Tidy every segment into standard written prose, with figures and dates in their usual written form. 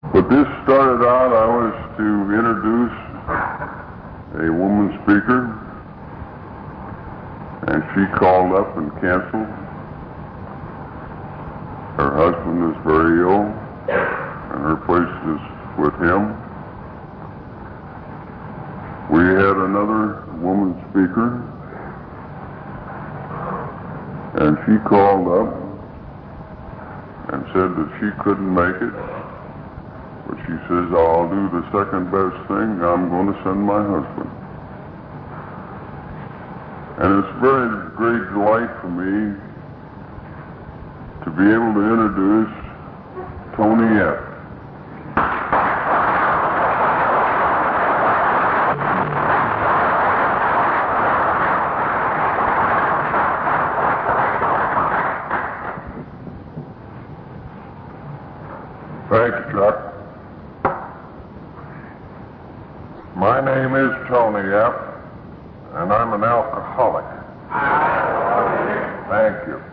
But this started out, I was to introduce a woman speaker, and she called up and canceled. Her husband is very ill, and her place is with him. We had another woman speaker, and she called up and said that she couldn't make it. But she says, I'll do the second best thing. I'm going to send my husband. And it's a very great delight for me to be able to introduce Tony Epp. Thank you, Chuck. My name is Tony Epp, and I'm an alcoholic. Thank you.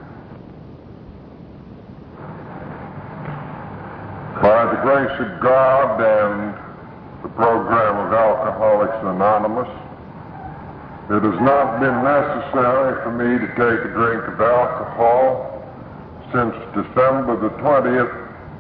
By the grace of God and the program of Alcoholics Anonymous, it has not been necessary for me to take a drink of alcohol since December the 20th,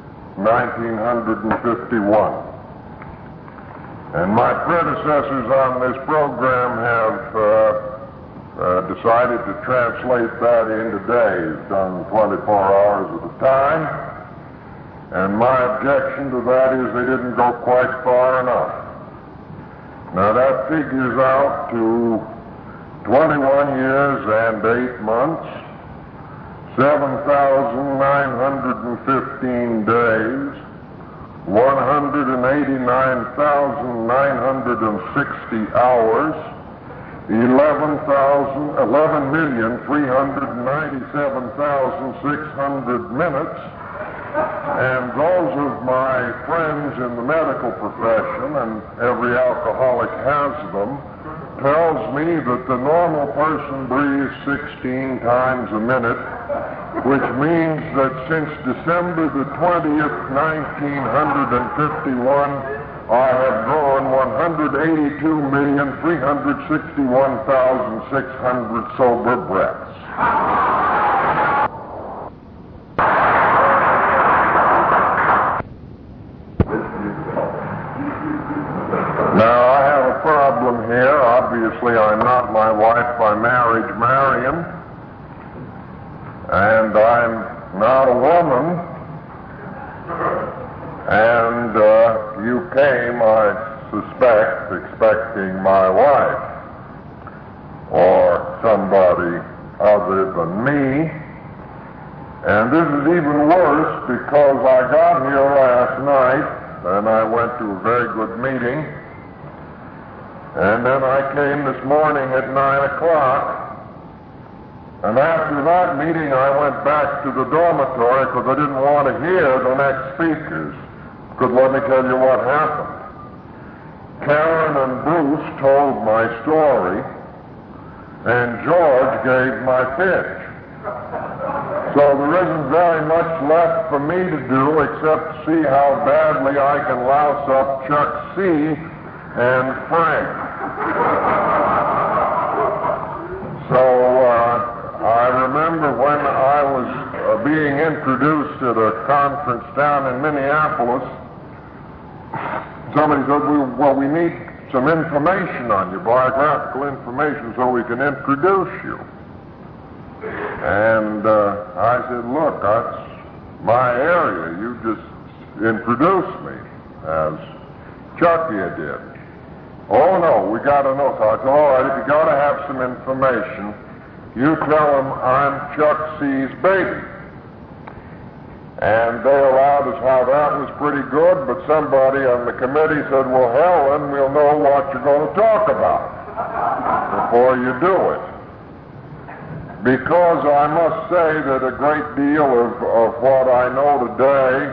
1951. And my predecessors on this program have decided to translate that into days, done 24 hours at a time. And my objection to that is they didn't go quite far enough. Now that figures out to 21 years and 8 months, 7,915 days, 189,960 hours, 11,397,600 minutes, and those of my friends in the medical profession, and every alcoholic has them, tells me that the normal person breathes 16 times a minute, which means that since December the 20th, 1951, I have drawn 182,361,600 sober breaths. Now, I have a problem here. Obviously, I'm not my wife by marriage, Marion. And I'm not a woman, and you came, I suspect, expecting my wife, or somebody other than me. And this is even worse because I got here last night, and I went to a very good meeting, and then I came this morning at 9 o'clock, and after that meeting, I went back to the dormitory because I didn't want to hear the next speakers. Because let me tell you what happened. Karen and Bruce told my story, and George gave my pitch. So there isn't very much left for me to do except see how badly I can louse up Chuck C. and Frank. I remember when I was being introduced at a conference down in Minneapolis, somebody said, well, we need some information on you, biographical information, so we can introduce you. And I said, look, that's my area. You just introduced me, as Chucky did. Oh, no, we got to know. So I said, all right, if you got to have some information, you tell them I'm Chuck C.'s baby. And they allowed us how that was pretty good, but somebody on the committee said, well, Helen, we'll know what you're going to talk about before you do it. Because I must say that a great deal of what I know today,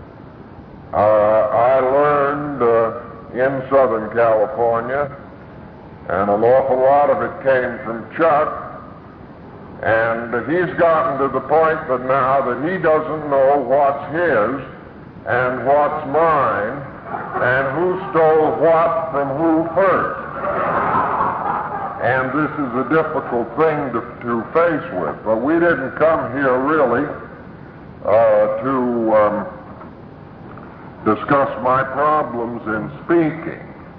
I learned in Southern California, and an awful lot of it came from Chuck. And he's gotten to the point that now that he doesn't know what's his and what's mine. what from who first. And this is a difficult thing to face with. But we didn't come here really to discuss my problems in speaking.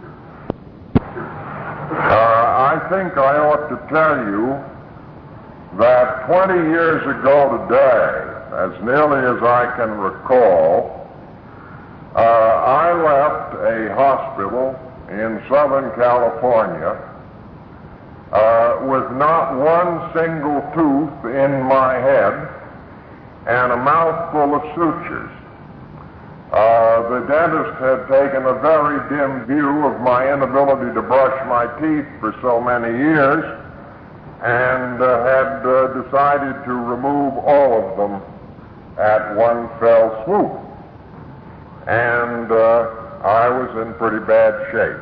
I think I ought to tell you that 20 years ago today, as nearly as I can recall, I left a hospital in Southern California with not one single tooth in my head and a mouthful of sutures. The dentist had taken a very dim view of my inability to brush my teeth for so many years and had decided to remove all of them at one fell swoop. And I was in pretty bad shape.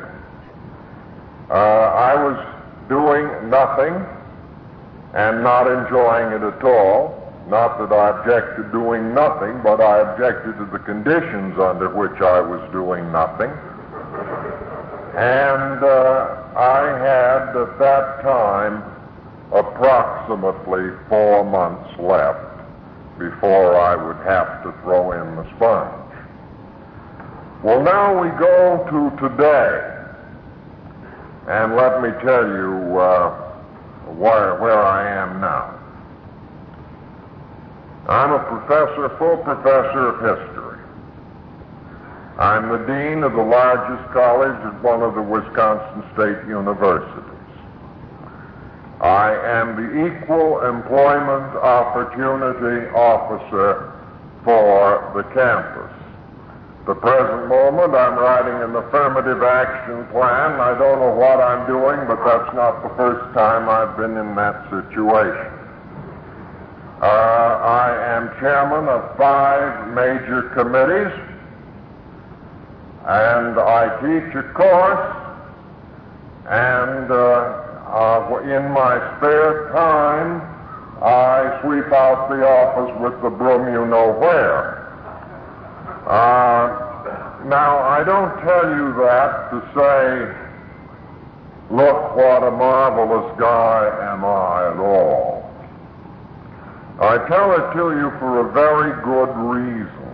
I was doing nothing and not enjoying it at all. Not that I object to doing nothing, but I objected to the conditions under which I was doing nothing. And I had at that time approximately 4 months left before I would have to throw in the sponge. Well, now we go to today, and let me tell you where I am now. I'm a full professor of history. I'm the dean of the largest college at one of the Wisconsin State Universities. I am the Equal Employment Opportunity Officer for the campus. At the present moment, I'm writing an affirmative action plan. I don't know what I'm doing, but that's not the first time I've been in that situation. I am chairman of 5 major committees, and I teach a course, and in my spare time, I sweep out the office with the broom you know where. Now, I don't tell you that to say, look what a marvelous guy am I at all. I tell it to you for a very good reason.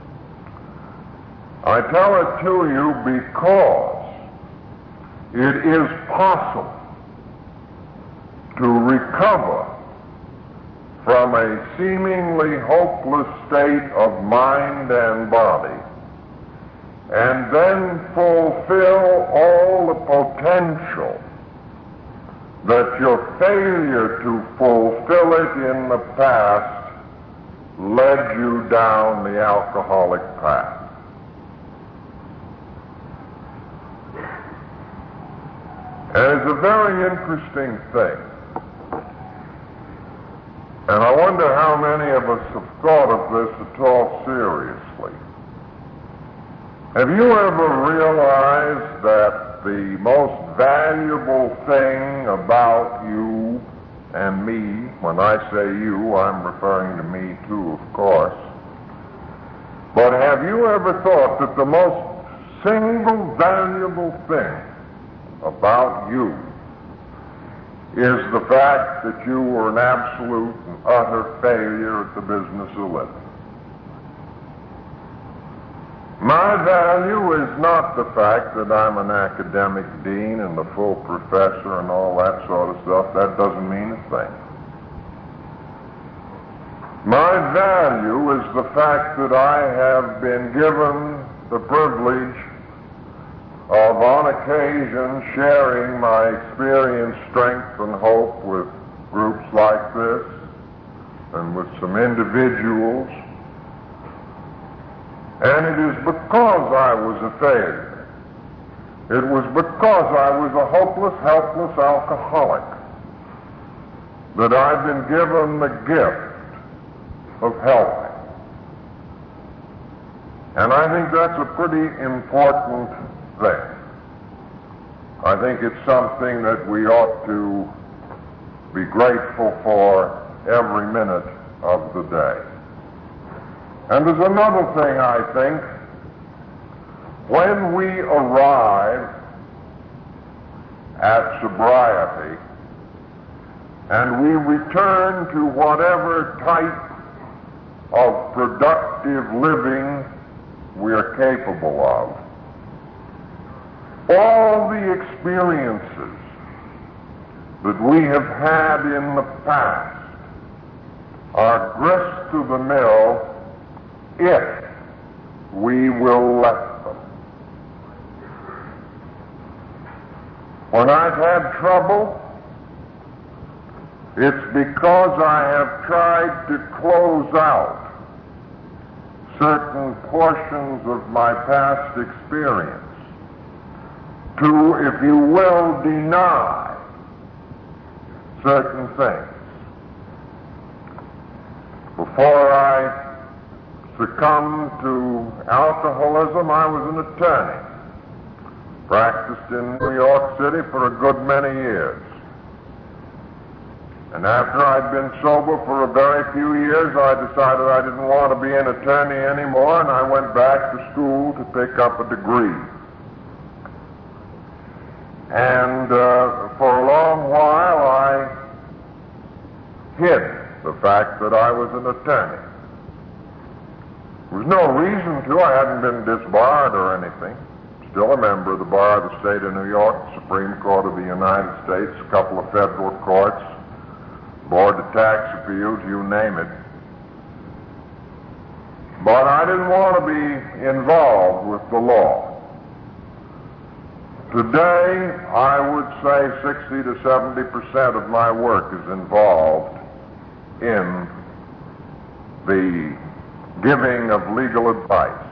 I tell it to you because it is possible to recover from a seemingly hopeless state of mind and body and then fulfill all the potential that your failure to fulfill it in the past led you down the alcoholic path. And it's a very interesting thing. And I wonder how many of us have thought of this at all seriously. Have you ever realized that the most valuable thing about you and me, when I say you, I'm referring to me too, of course, but have you ever thought that the most single valuable thing about you is the fact that you were an absolute and utter failure at the business of living? My value is not the fact that I'm an academic dean and a full professor and all that sort of stuff. That doesn't mean a thing. My value is the fact that I have been given the privilege of, on occasion, sharing my experience, strength, and hope with groups like this and with some individuals. And it is because I was a failure. It was because I was a hopeless, helpless alcoholic that I've been given the gift of helping. And I think that's a pretty important thing. I think it's something that we ought to be grateful for every minute of the day. And there's another thing, I think. When we arrive at sobriety, and we return to whatever type of productive living we are capable of. All the experiences that we have had in the past are grist to the mill if we will let them. When I've had trouble, it's because I have tried to close out certain portions of my past experience, to, if you will, deny certain things. Before I succumbed to alcoholism, I was an attorney. Practiced in New York City for a good many years. And after I'd been sober for a very few years, I decided I didn't want to be an attorney anymore, and I went back to school to pick up a degree. And for a long while, I hid the fact that I was an attorney. There was no reason to. I hadn't been disbarred or anything. Still a member of the Bar of the State of New York, Supreme Court of the United States, a couple of federal courts, Board of Tax Appeals, you name it. But I didn't want to be involved with the law. Today, I would say 60 to 70% of my work is involved in the giving of legal advice.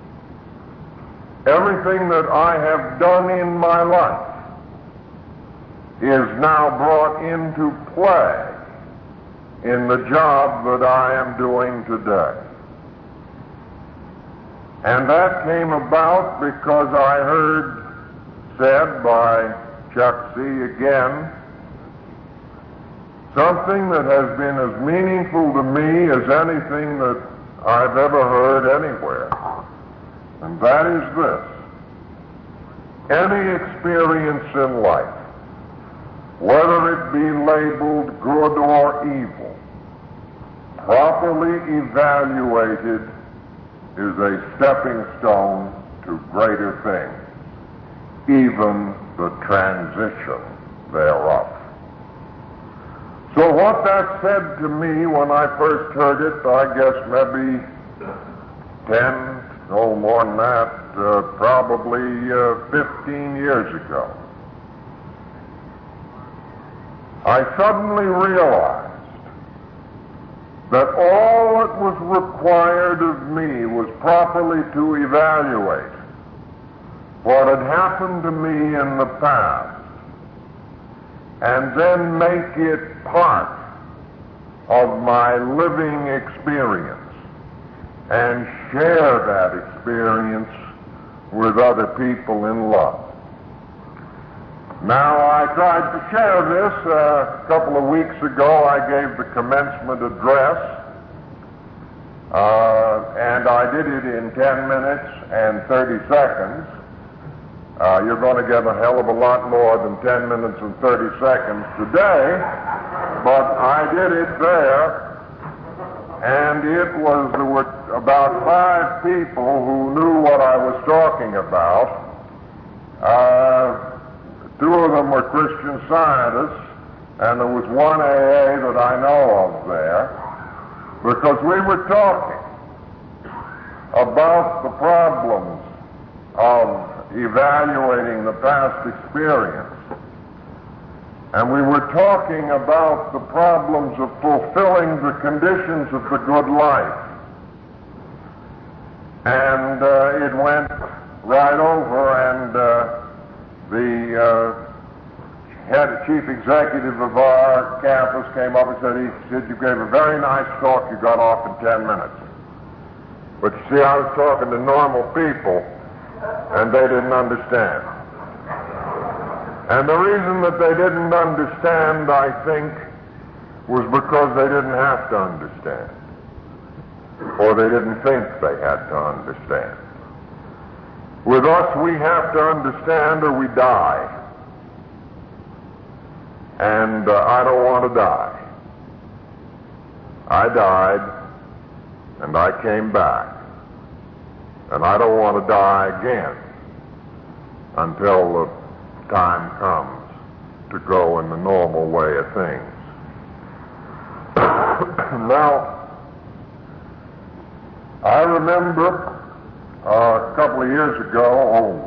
Everything that I have done in my life is now brought into play in the job that I am doing today. And that came about because I heard said by Chuck C. again, something that has been as meaningful to me as anything that I've ever heard anywhere. And that is this: any experience in life, whether it be labeled good or evil, properly evaluated is a stepping stone to greater things, even the transition thereof. So what that said to me when I first heard it, I guess maybe 10, no more than that, probably 15 years ago, I suddenly realized that all that was required of me was properly to evaluate what had happened to me in the past and then make it part of my living experience and share that experience with other people in love. Now, I tried to share this a couple of weeks ago. I gave the commencement address, and I did it in 10 minutes and 30 seconds. You're going to get a hell of a lot more than 10 minutes and 30 seconds today, but I did it there, and there were about 5 people who knew what I was talking about. 2 of them were Christian Scientists, and there was one AA that I know of there, because we were talking about the problems of evaluating the past experience. And we were talking about the problems of fulfilling the conditions of the good life. And it went right over, and the chief executive of our campus came up and said, you gave a very nice talk, you got off in 10 minutes. But you see, I was talking to normal people, and they didn't understand. And the reason that they didn't understand, I think, was because they didn't have to understand, or they didn't think they had to understand. With us, we have to understand or we die. and I don't want to die. I died, and I came back, and I don't want to die again until the time comes to go in the normal way of things. Now, I remember a couple of years ago,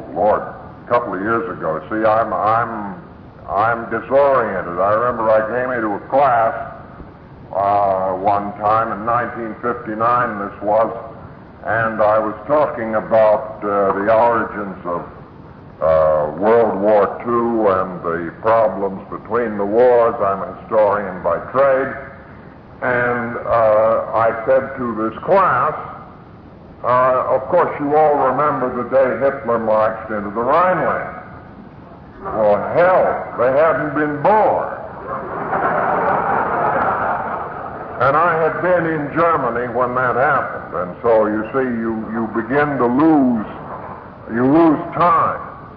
see, I'm disoriented. I remember I came into a class one time in 1959, this was, and I was talking about the origins of World War II and the problems between the wars. I'm a historian by trade, and I said to this class, of course you all remember the day Hitler marched into the Rhineland. Well, hell, they hadn't been born. And I had been in Germany when that happened, and so you see, you begin to lose time.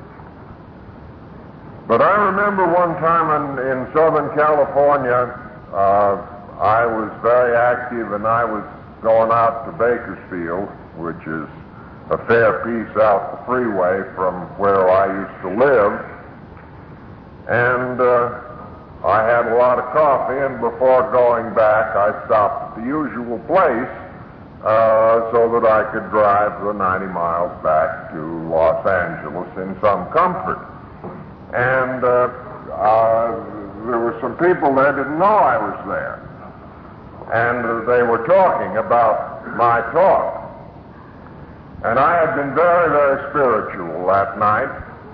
But I remember one time in Southern California, I was very active, and I was going out to Bakersfield, which is a fair piece out the freeway from where I used to live, and I had a lot of coffee, and before going back, I stopped at the usual place so that I could drive the 90 miles back to Los Angeles in some comfort. And there were some people there that didn't know I was there, and they were talking about my talk. And I had been very, very spiritual that night.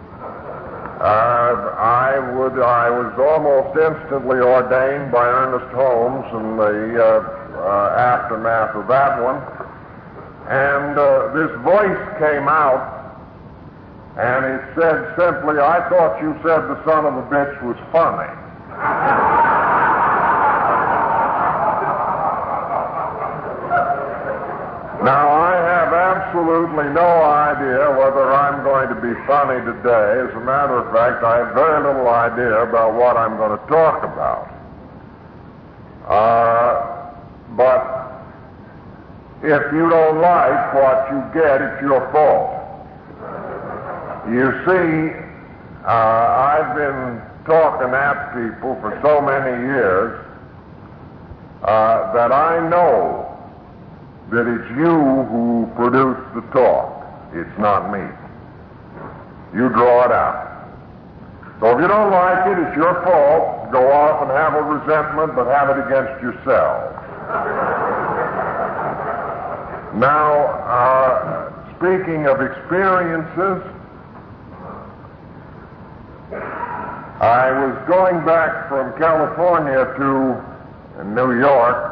I was almost instantly ordained by Ernest Holmes in the aftermath of that one. And this voice came out, and it said simply, "I thought you said the son of a bitch was funny." Now, I have absolutely no idea whether I'm going to be funny today. As a matter of fact, I have very little idea about what I'm going to talk about. But if you don't like what you get, it's your fault. You see, I've been talking at people for so many years that I know that it's you who produce the talk. It's not me. You draw it out. So if you don't like it, it's your fault. Go off and have a resentment, but have it against yourself. Now, speaking of experiences, I was going back from California to New York.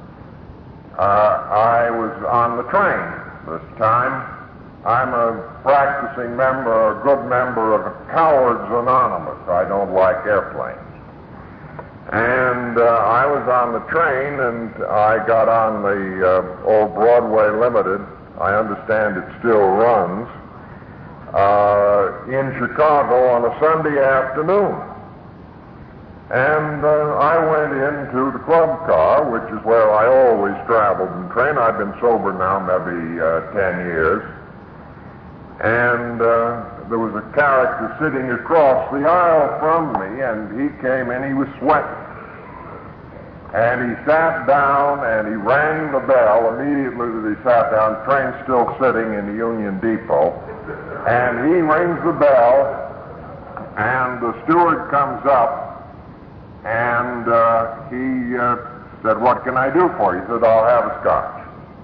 I was on the train this time. I'm a practicing member, a good member of Cowards Anonymous. I don't like airplanes. And I was on the train, and I got on the old Broadway Limited. I understand it still runs, in Chicago on a Sunday afternoon. And I went into the club car, which is where I always traveled and trained. I've been sober now maybe 10 years. And there was a character sitting across the aisle from me, and he came in, he was sweating. And he sat down, and he rang the bell immediately that he sat down. The train's still sitting in the Union Depot. And he rings the bell, and the steward comes up, and he said, "What can I do for you?" He said, "I'll have a scotch."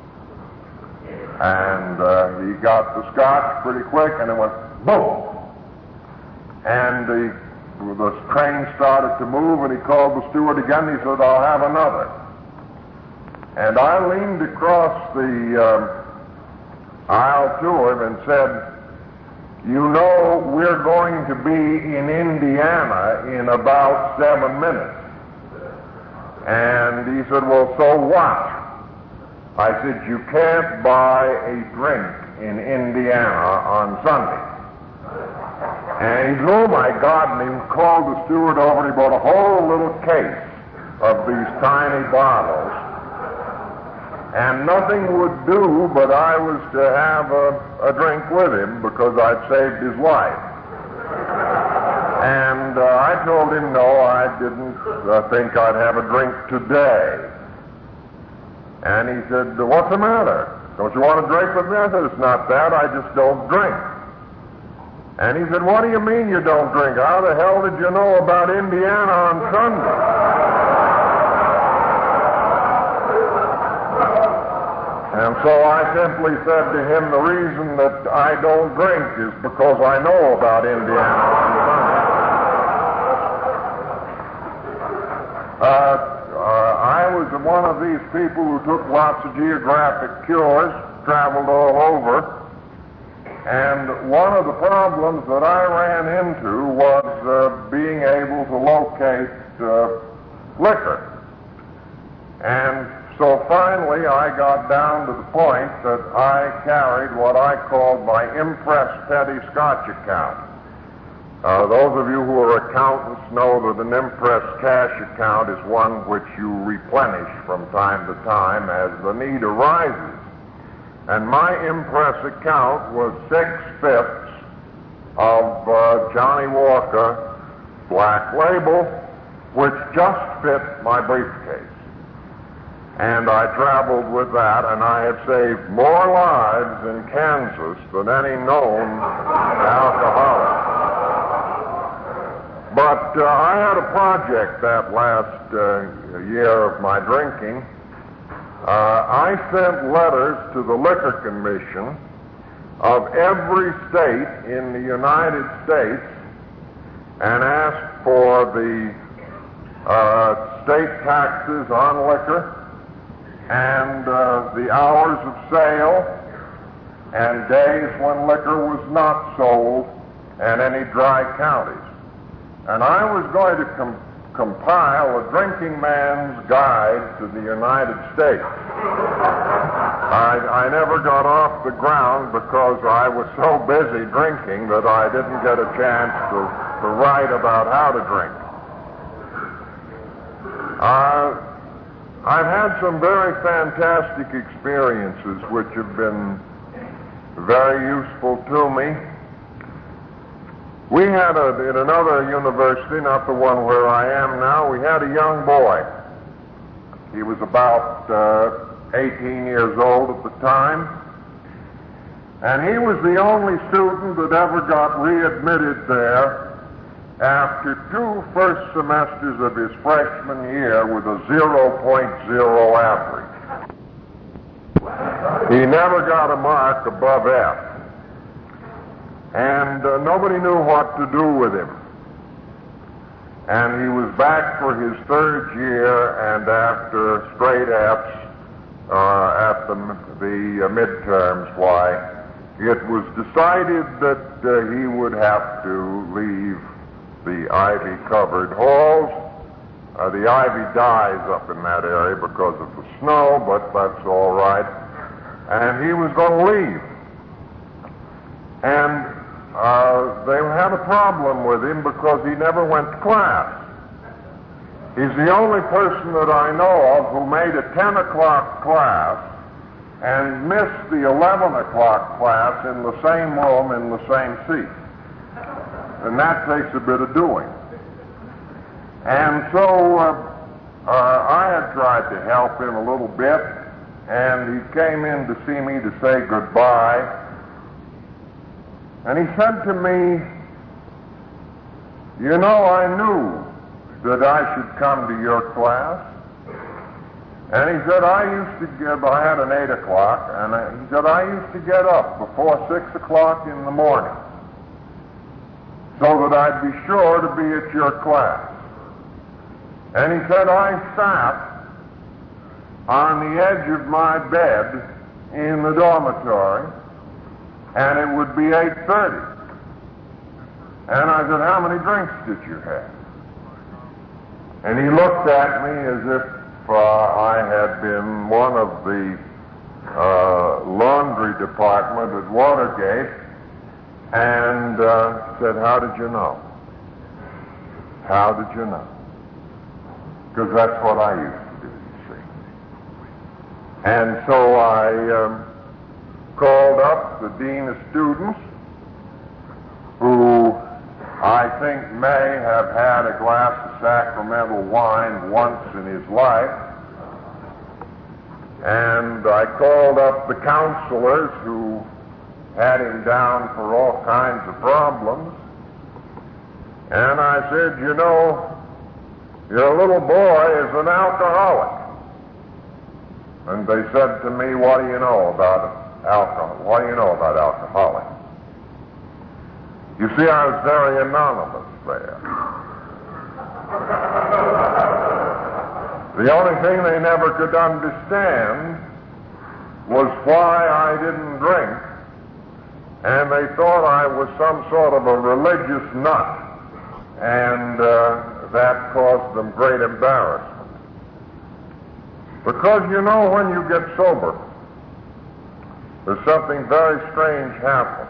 And he got the scotch pretty quick, and it went boom. And the train started to move, and he called the steward again. He said, "I'll have another." And I leaned across the aisle to him and said, "You know, we're going to be in Indiana in about 7 minutes. And he said, "Well, so what?" I said, "You can't buy a drink in Indiana on Sunday." And he said, oh my God, and he called the steward over and he bought a whole little case of these tiny bottles. And nothing would do but I was to have a drink with him because I'd saved his life. And I told him no, I didn't think I'd have a drink today. And he said, what's the matter? Don't you want to drink with me? I said, it's not that, I just don't drink. And he said, what do you mean you don't drink? How the hell did you know about Indiana on Sunday? And so I simply said to him, the reason that I don't drink is because I know about Indiana on Sunday. I was one of these people who took lots of geographic cures, traveled all over, and one of the problems that I ran into was being able to locate liquor. And so finally I got down to the point that I carried what I called my impressed petty Scotch account. Those of you who are accountants know that an impressed cash account is one which you replenish from time to time as the need arises. And my impress account was 6/5 of Johnny Walker Black Label, which just fit my briefcase. And I traveled with that, and I have saved more lives in Kansas than any known alcoholic. But I had a project that last year of my drinking. I sent letters to the Liquor Commission of every state in the United States and asked for the state taxes on liquor and the hours of sale and days when liquor was not sold and any dry counties. And I was going to compile a drinking man's guide to the United States. I never got off the ground because I was so busy drinking that I didn't get a chance to write about how to drink. I've had some very fantastic experiences which have been very useful to me. We had in another university, not the one where I am now, we had a young boy. He was about 18 years old at the time, and he was the only student that ever got readmitted there after 2 first semesters of his freshman year with a 0.0 average. He never got a mark above F. And nobody knew what to do with him. And he was back for his 3rd year, and after straight F's at the midterms, why, it was decided that he would have to leave the ivy-covered halls. The ivy dies up in that area because of the snow, but that's all right. And he was going to leave. And they had a problem with him because he never went to class. He's the only person that I know of who made a 10 o'clock class and missed the 11 o'clock class in the same room in the same seat. And that takes a bit of doing. And so I had tried to help him a little bit, and he came in to see me to say goodbye. And he said to me, you know, I knew that I should come to your class. And he said, I had an 8 o'clock, and he said, I used to get up before 6 o'clock in the morning so that I'd be sure to be at your class. And he said, I sat on the edge of my bed in the dormitory, and it would be 8:30. And I said, how many drinks did you have? And he looked at me as if I had been one of the laundry department at Watergate, and said, "How did you know? How did you know?" Because that's what I used to do, you see. And so I called up the dean of students, who I think may have had a glass of sacramental wine once in his life, and I called up the counselors who had him down for all kinds of problems, and I said, "You know, your little boy is an alcoholic." And they said to me, "What do you know about alcohol? What do you know about alcoholics?" You see, I was very anonymous there. The only thing they never could understand was why I didn't drink, and they thought I was some sort of a religious nut, and that caused them great embarrassment. Because, you know, when you get sober, there's something very strange happens.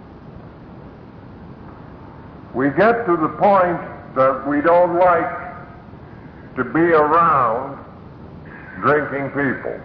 We get to the point that we don't like to be around drinking people.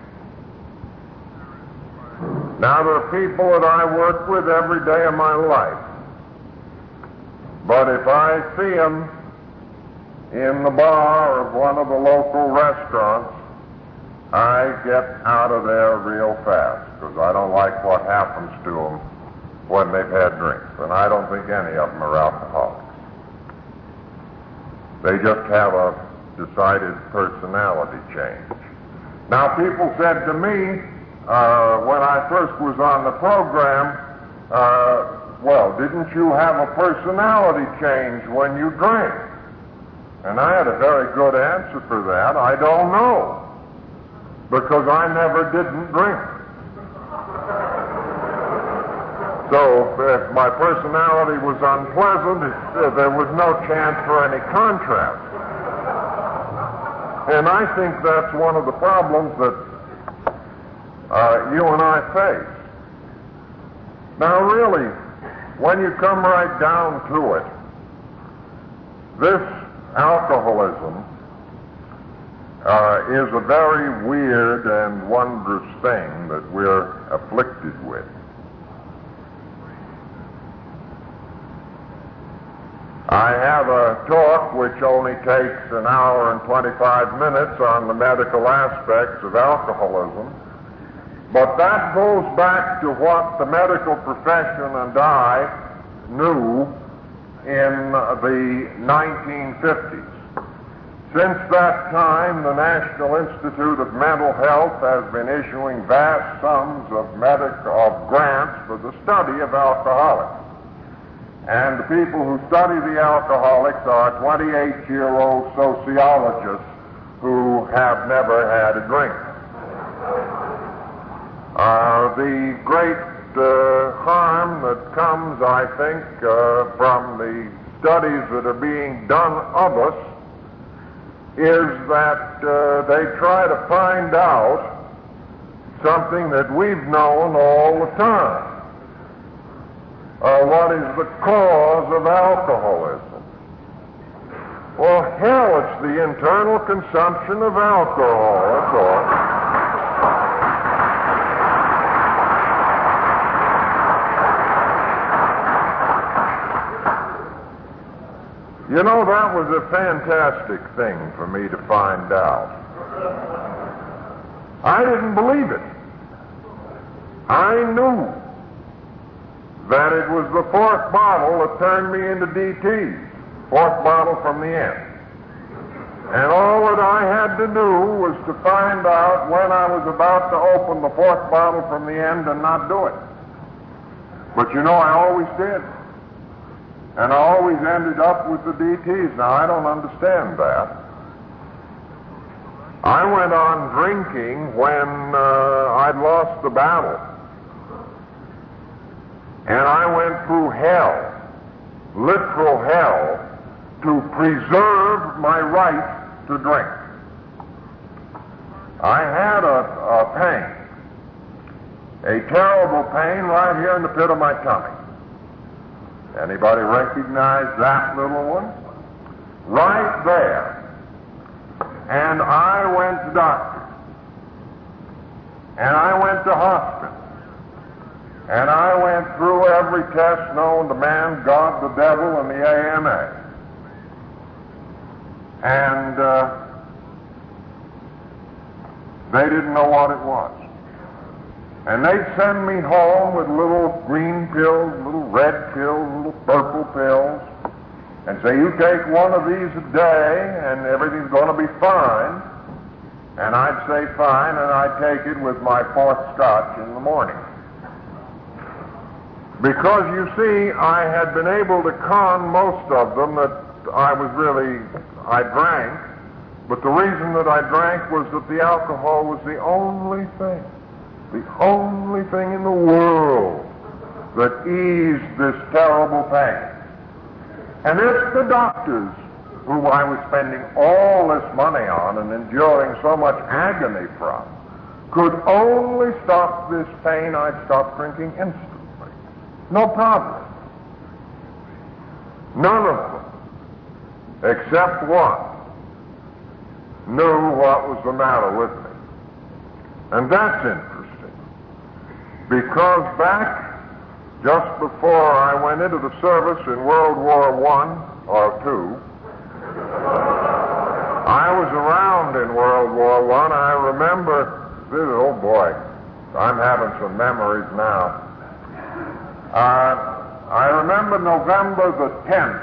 Now, there are people that I work with every day of my life, but if I see them in the bar of one of the local restaurants, I get out of there real fast, because I don't like what happens to them when they've had drinks. And I don't think any of them are alcoholics. They just have a decided personality change. Now, people said to me when I first was on the program, "Well, didn't you have a personality change when you drank?" And I had a very good answer for that. I don't know, because I never didn't drink. So if my personality was unpleasant, there was no chance for any contrast. And I think that's one of the problems that you and I face. Now, really, when you come right down to it, this alcoholism is a very weird and wondrous thing that we're afflicted with. I have a talk which only takes an hour and 25 minutes on the medical aspects of alcoholism, but that goes back to what the medical profession and I knew in the 1950s. Since that time, the National Institute of Mental Health has been issuing vast sums of grants for the study of alcoholics. And the people who study the alcoholics are 28-year-old sociologists who have never had a drink. The great harm that comes, I think, from the studies that are being done of us is that they try to find out something that we've known all the time. What is the cause of alcoholism? Well, hell, it's the internal consumption of alcohol, that's all. You know, that was a fantastic thing for me to find out. I didn't believe it. I knew that it was the fourth bottle that turned me into DTs, fourth bottle from the end. And all that I had to do was to find out when I was about to open the fourth bottle from the end and not do it. But you know, I always did. And I always ended up with the DTs. Now, I don't understand that. I went on drinking when I'd lost the battle. And I went through hell, literal hell, to preserve my right to drink. I had a pain, a terrible pain right here in the pit of my tummy. Anybody recognize that little one? Right there. And I went to doctors. And I went to hospitals. And I went through every test known to man, God, the devil, and the AMA. And they didn't know what it was. And they'd send me home with little green pills, little red pills, little purple pills, and say, you take one of these a day and everything's going to be fine. And I'd say fine, and I'd take it with my fourth scotch in the morning. Because, you see, I had been able to con most of them that I drank, but the reason that I drank was that the alcohol was the only thing in the world that eased this terrible pain. And if the doctors, who I was spending all this money on and enduring so much agony from, could only stop this pain, I'd stop drinking instantly. No problem. None of them, except one, knew what was the matter with me. And that's interesting, because back just before I went into the service in World War I or II, I was around in World War I. I remember, oh boy, I'm having some memories now. I remember November the 10th,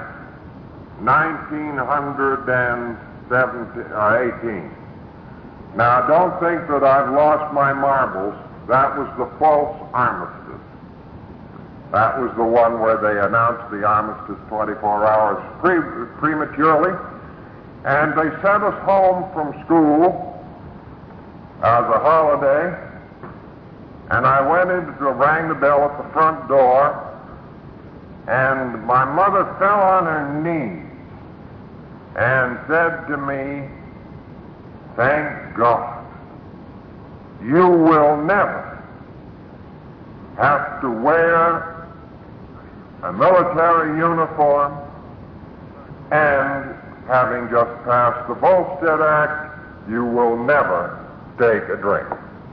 1918. Now, don't think that I've lost my marbles. That was the false armistice. That was the one where they announced the armistice 24 hours prematurely, and they sent us home from school as a holiday. And I went in to rang the bell at the front door, and my mother fell on her knees and said to me, thank God, you will never have to wear a military uniform, and having just passed the Volstead Act, you will never take a drink.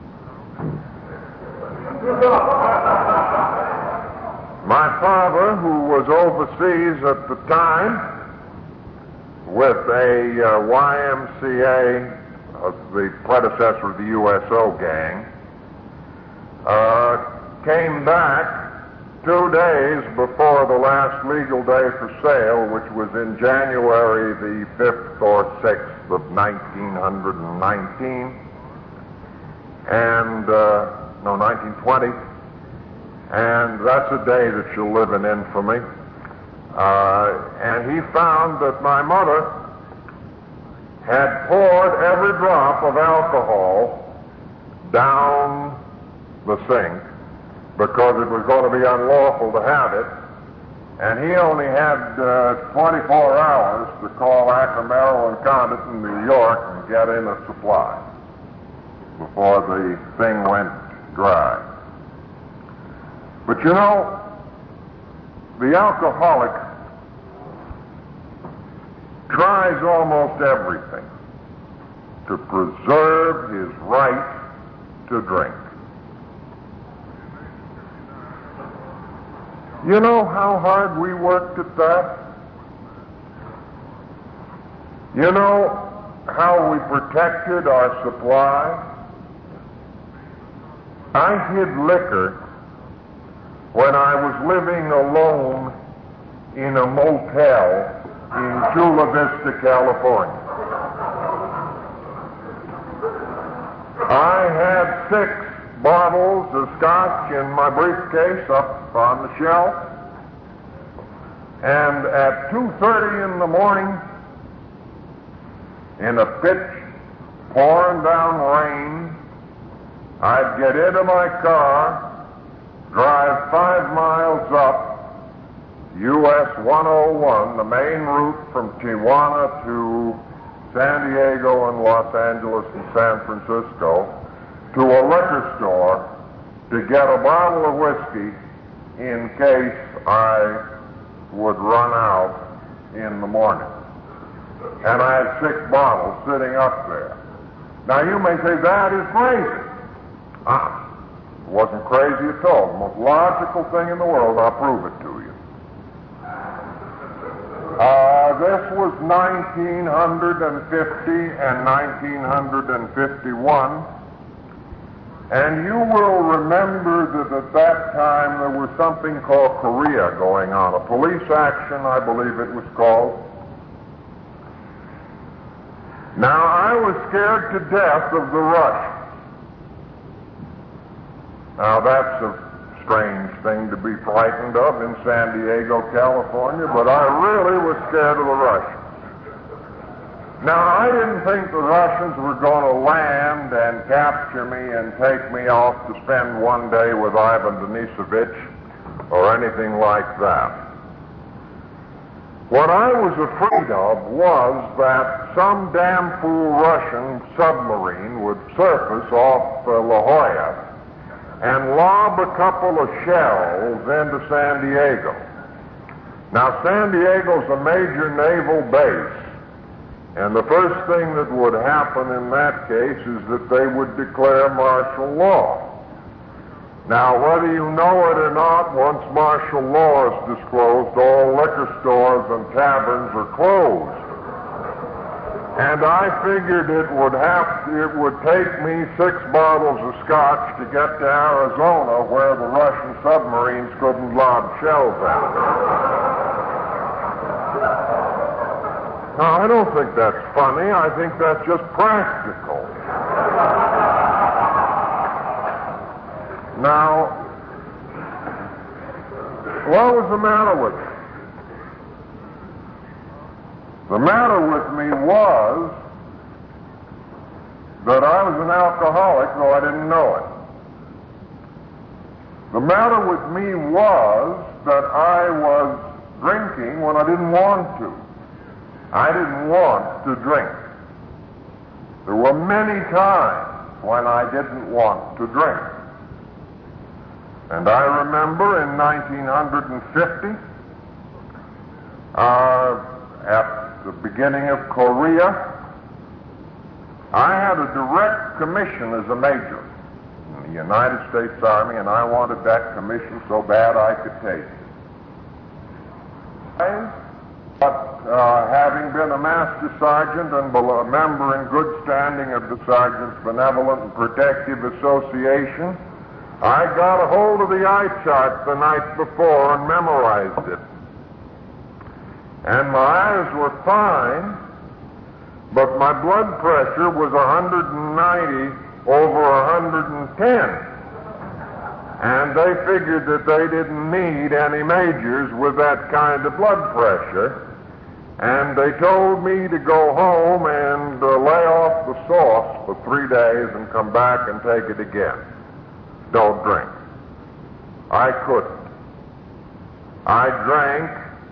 My father, who was overseas at the time with a YMCA, the predecessor of the USO gang, came back 2 days before the last legal day for sale, which was in January the 5th or 6th of 1919, and 1920, and that's a day that shall live in infamy. And he found that my mother had poured every drop of alcohol down the sink because it was going to be unlawful to have it, and he only had 24 hours to call Akron, Merrill and Condit in New York and get in a supply before the thing went dry. But you know, the alcoholic tries almost everything to preserve his right to drink. You know how hard we worked at that? You know how we protected our supply? I hid liquor when I was living alone in a motel in Chula Vista, California. I had 6 bottles of scotch in my briefcase up on the shelf, and at 2:30 in the morning, in a pitch pouring down rain, I'd get into my car, drive 5 miles up US 101, the main route from Tijuana to San Diego and Los Angeles and San Francisco, to a liquor store to get a bottle of whiskey in case I would run out in the morning. And I had 6 bottles sitting up there. Now you may say, that is crazy. It wasn't crazy at all. The most logical thing in the world. I'll prove it to you. This was 1950 and 1951. And you will remember that at that time there was something called Korea going on, a police action, I believe it was called. Now, I was scared to death of the Russians. Now, that's a strange thing to be frightened of in San Diego, California, but I really was scared of the Russians. Now, I didn't think the Russians were going to land and capture me and take me off to spend one day with Ivan Denisovich or anything like that. What I was afraid of was that some damn fool Russian submarine would surface off La Jolla and lob a couple of shells into San Diego. Now, San Diego's a major naval base. And the first thing that would happen in that case is that they would declare martial law. Now, whether you know it or not, once martial law is disclosed, all liquor stores and taverns are closed. And I figured it would take me 6 bottles of scotch to get to Arizona, where the Russian submarines couldn't lob shells at me. Now, I don't think that's funny. I think that's just practical. Now, what was the matter with me? The matter with me was that I was an alcoholic, though I didn't know it. The matter with me was that I was drinking when I didn't want to. I didn't want to drink. There were many times when I didn't want to drink. And I remember in 1950, at the beginning of Korea, I had a direct commission as a major in the United States Army, and I wanted that commission so bad I could take it. But having been a master sergeant and a member in good standing of the Sergeants Benevolent and Protective Association, I got a hold of the eye chart the night before and memorized it. And my eyes were fine, but my blood pressure was 190 over 110. And they figured that they didn't need any majors with that kind of blood pressure. And they told me to go home and lay off the sauce for 3 days and come back and take it again. Don't drink. I couldn't. I drank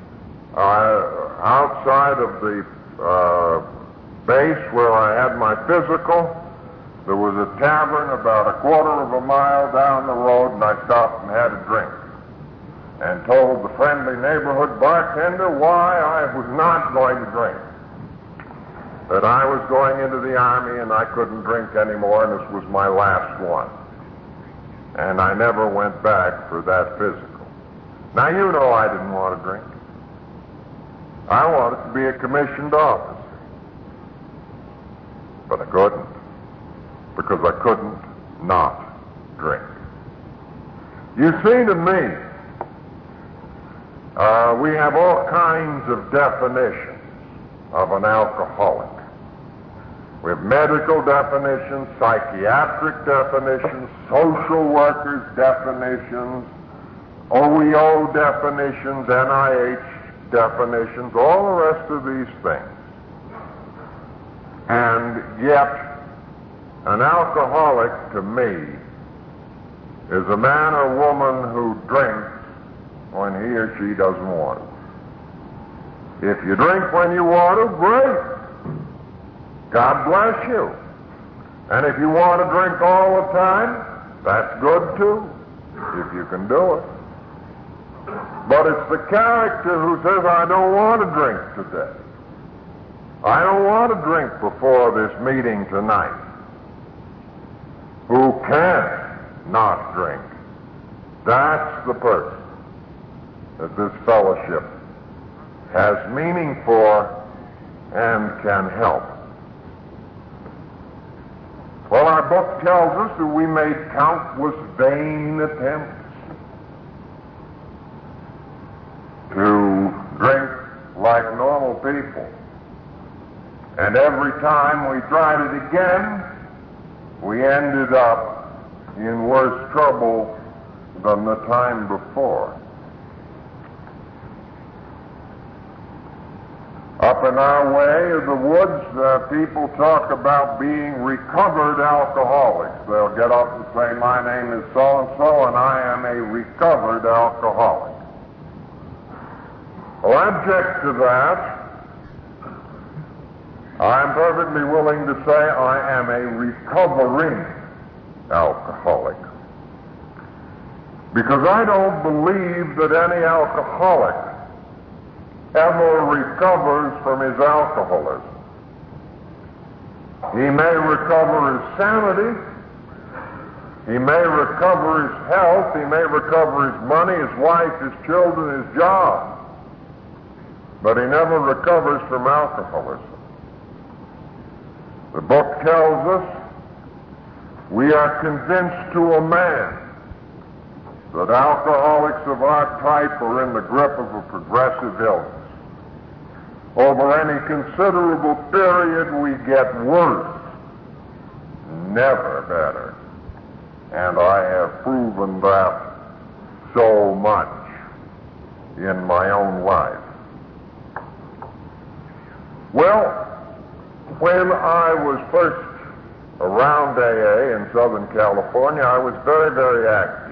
outside of the base where I had my physical. There was a tavern about a quarter of a mile down the road, and I stopped and had a drink. And told the friendly neighborhood bartender why I was not going to drink. That I was going into the Army and I couldn't drink anymore, and this was my last one. And I never went back for that physical. Now, you know I didn't want to drink. I wanted to be a commissioned officer. But I couldn't, because I couldn't not drink. You see, to me, we have all kinds of definitions of an alcoholic. We have medical definitions, psychiatric definitions, social workers definitions, OEO definitions, NIH definitions, all the rest of these things. And yet, an alcoholic to me is a man or woman who drinks when he or she doesn't want it. If you drink when you want to, great. God bless you. And if you want to drink all the time, that's good too, if you can do it. But it's the character who says, I don't want to drink today. I don't want to drink before this meeting tonight. Who can not drink. That's the person that this fellowship has meaning for and can help. Well, our book tells us that we made countless vain attempts to drink like normal people. And every time we tried it again, we ended up in worse trouble than the time before. Up in our way of the woods, people talk about being recovered alcoholics. They'll get up and say, my name is so-and-so, and I am a recovered alcoholic. Well, I object to that. I'm perfectly willing to say I am a recovering alcoholic. Because I don't believe that any alcoholic ever recovers from his alcoholism. He may recover his sanity, he may recover his health, he may recover his money, his wife, his children, his job, but he never recovers from alcoholism. The book tells us we are convinced to a man that alcoholics of our type are in the grip of a progressive illness. Over any considerable period, we get worse, never better. And I have proven that so much in my own life. Well, when I was first around AA in Southern California, I was very, very active.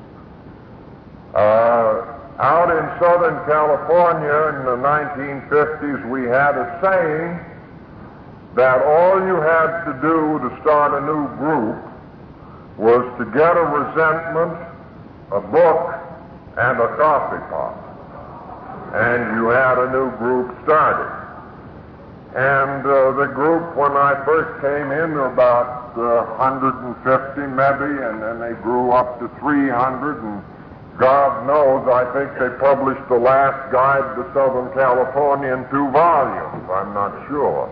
Out in Southern California in the 1950s, we had a saying that all you had to do to start a new group was to get a resentment, a book, and a coffee pot. And you had a new group started. And the group, when I first came in, there were about 150 maybe, and then they grew up to 300, and God knows, I think they published the last guide to Southern California in 2 volumes. I'm not sure.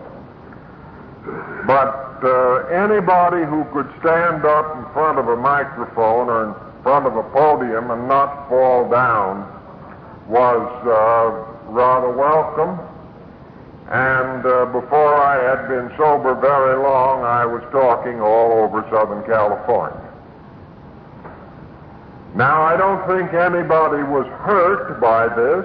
But anybody who could stand up in front of a microphone or in front of a podium and not fall down was rather welcome. And before I had been sober very long, I was talking all over Southern California. Now, I don't think anybody was hurt by this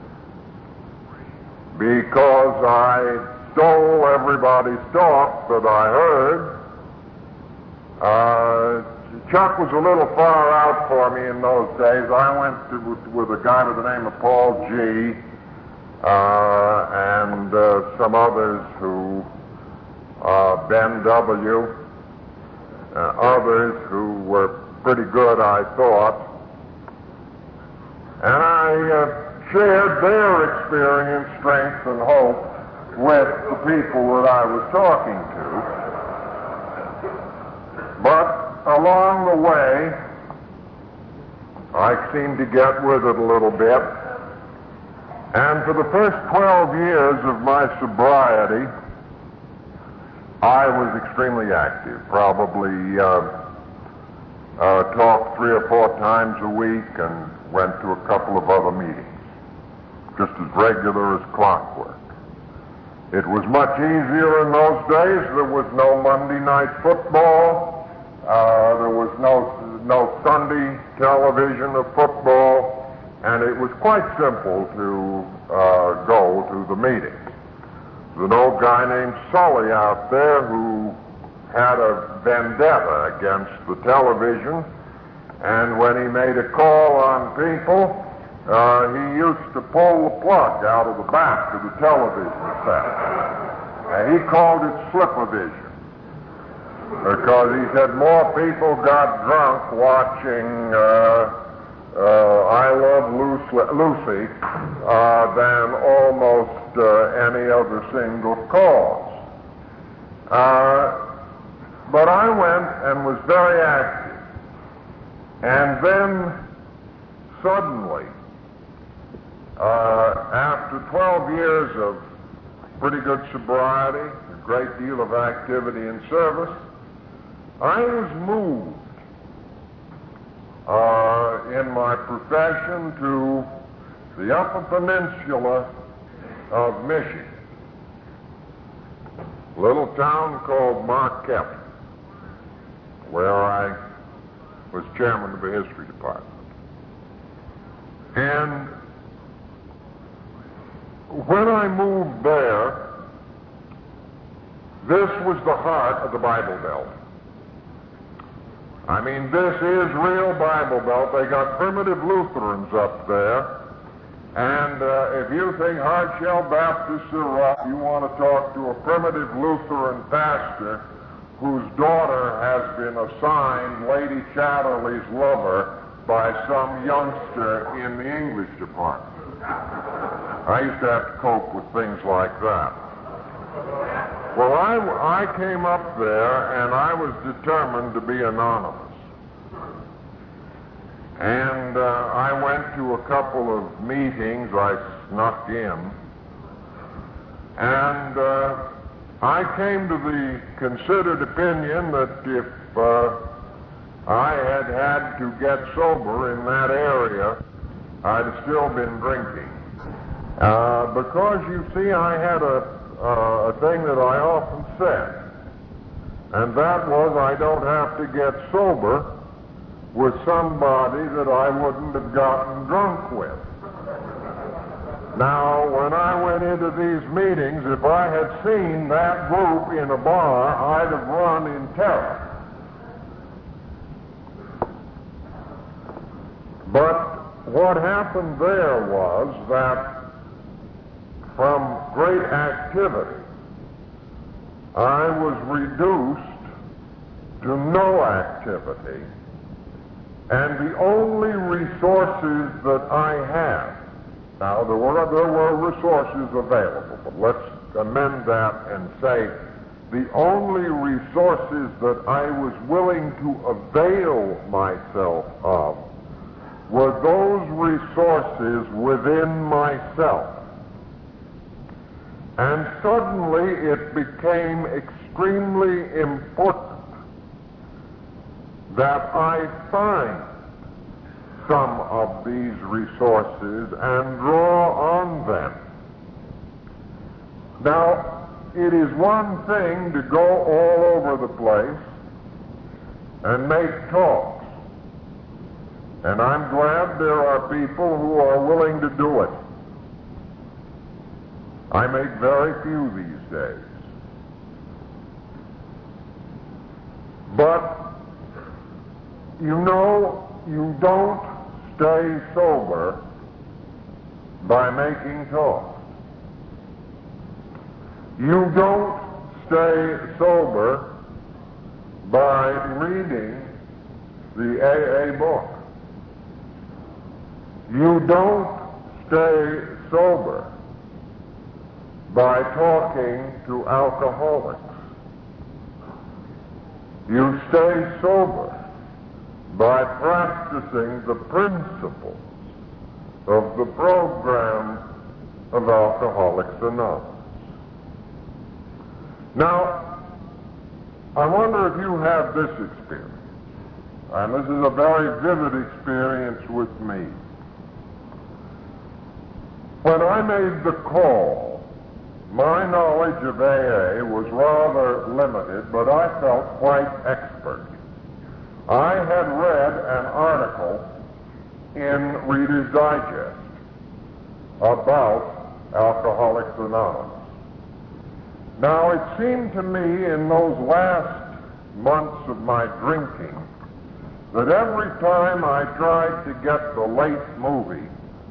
because I stole everybody's talk that I heard. Chuck was a little far out for me in those days. I went with a guy by the name of Paul G., and some others who, Ben W., others who were pretty good, I thought. And I shared their experience, strength, and hope with the people that I was talking to. But along the way, I seemed to get with it a little bit. And for the first 12 years of my sobriety, I was extremely active, probably talked 3 or 4 times a week and went to a couple of other meetings, just as regular as clockwork. It was much easier in those days. There was no Monday night football. There was no Sunday television of football, and it was quite simple to go to the meetings. There's an old guy named Sully out there who had a vendetta against the television, and when he made a call on people, he used to pull the plug out of the back of the television set. He called it slip-o-vision, because he said more people got drunk watching I love Lucy than almost any other single cause. But I went and was very active. And then suddenly, after 12 years of pretty good sobriety, a great deal of activity and service, I was moved in my profession to the Upper Peninsula of Michigan, a little town called Marquette, where I was chairman of the history department. And when I moved there, this was the heart of the Bible Belt. I mean, this is real Bible Belt. They got primitive Lutherans up there. And if you think Hardshell Baptists are rough, you want to talk to a primitive Lutheran pastor whose daughter has been assigned Lady Chatterley's lover by some youngster in the English department. I used to have to cope with things like that. Well, I came up there, and I was determined to be anonymous. And I went to a couple of meetings. I snuck in. And I came to the considered opinion that if I had had to get sober in that area, I'd have still been drinking. Because, you see, I had a thing that I often said, and that was I don't have to get sober with somebody that I wouldn't have gotten drunk with. Now, when I went into these meetings, if I had seen that group in a bar, I'd have run in terror. But what happened there was that from great activity, I was reduced to no activity, and the only resources that I had, now there were resources available, but let's amend that and say the only resources that I was willing to avail myself of were those resources within myself. And suddenly it became extremely important that I find some of these resources and draw on them. Now, it is one thing to go all over the place and make talks. And I'm glad there are people who are willing to do it. I make very few these days. But, you know, you don't stay sober by making talk. You don't stay sober by reading the AA book. You don't stay sober by talking to alcoholics. You stay sober by practicing the principles of the program of Alcoholics Anonymous. Now, I wonder if you have this experience, and this is a very vivid experience with me. When I made the call, my knowledge of AA was rather limited, but I felt quite expert. I had read an article in Reader's Digest about Alcoholics Anonymous. Now, it seemed to me in those last months of my drinking that every time I tried to get the late movie,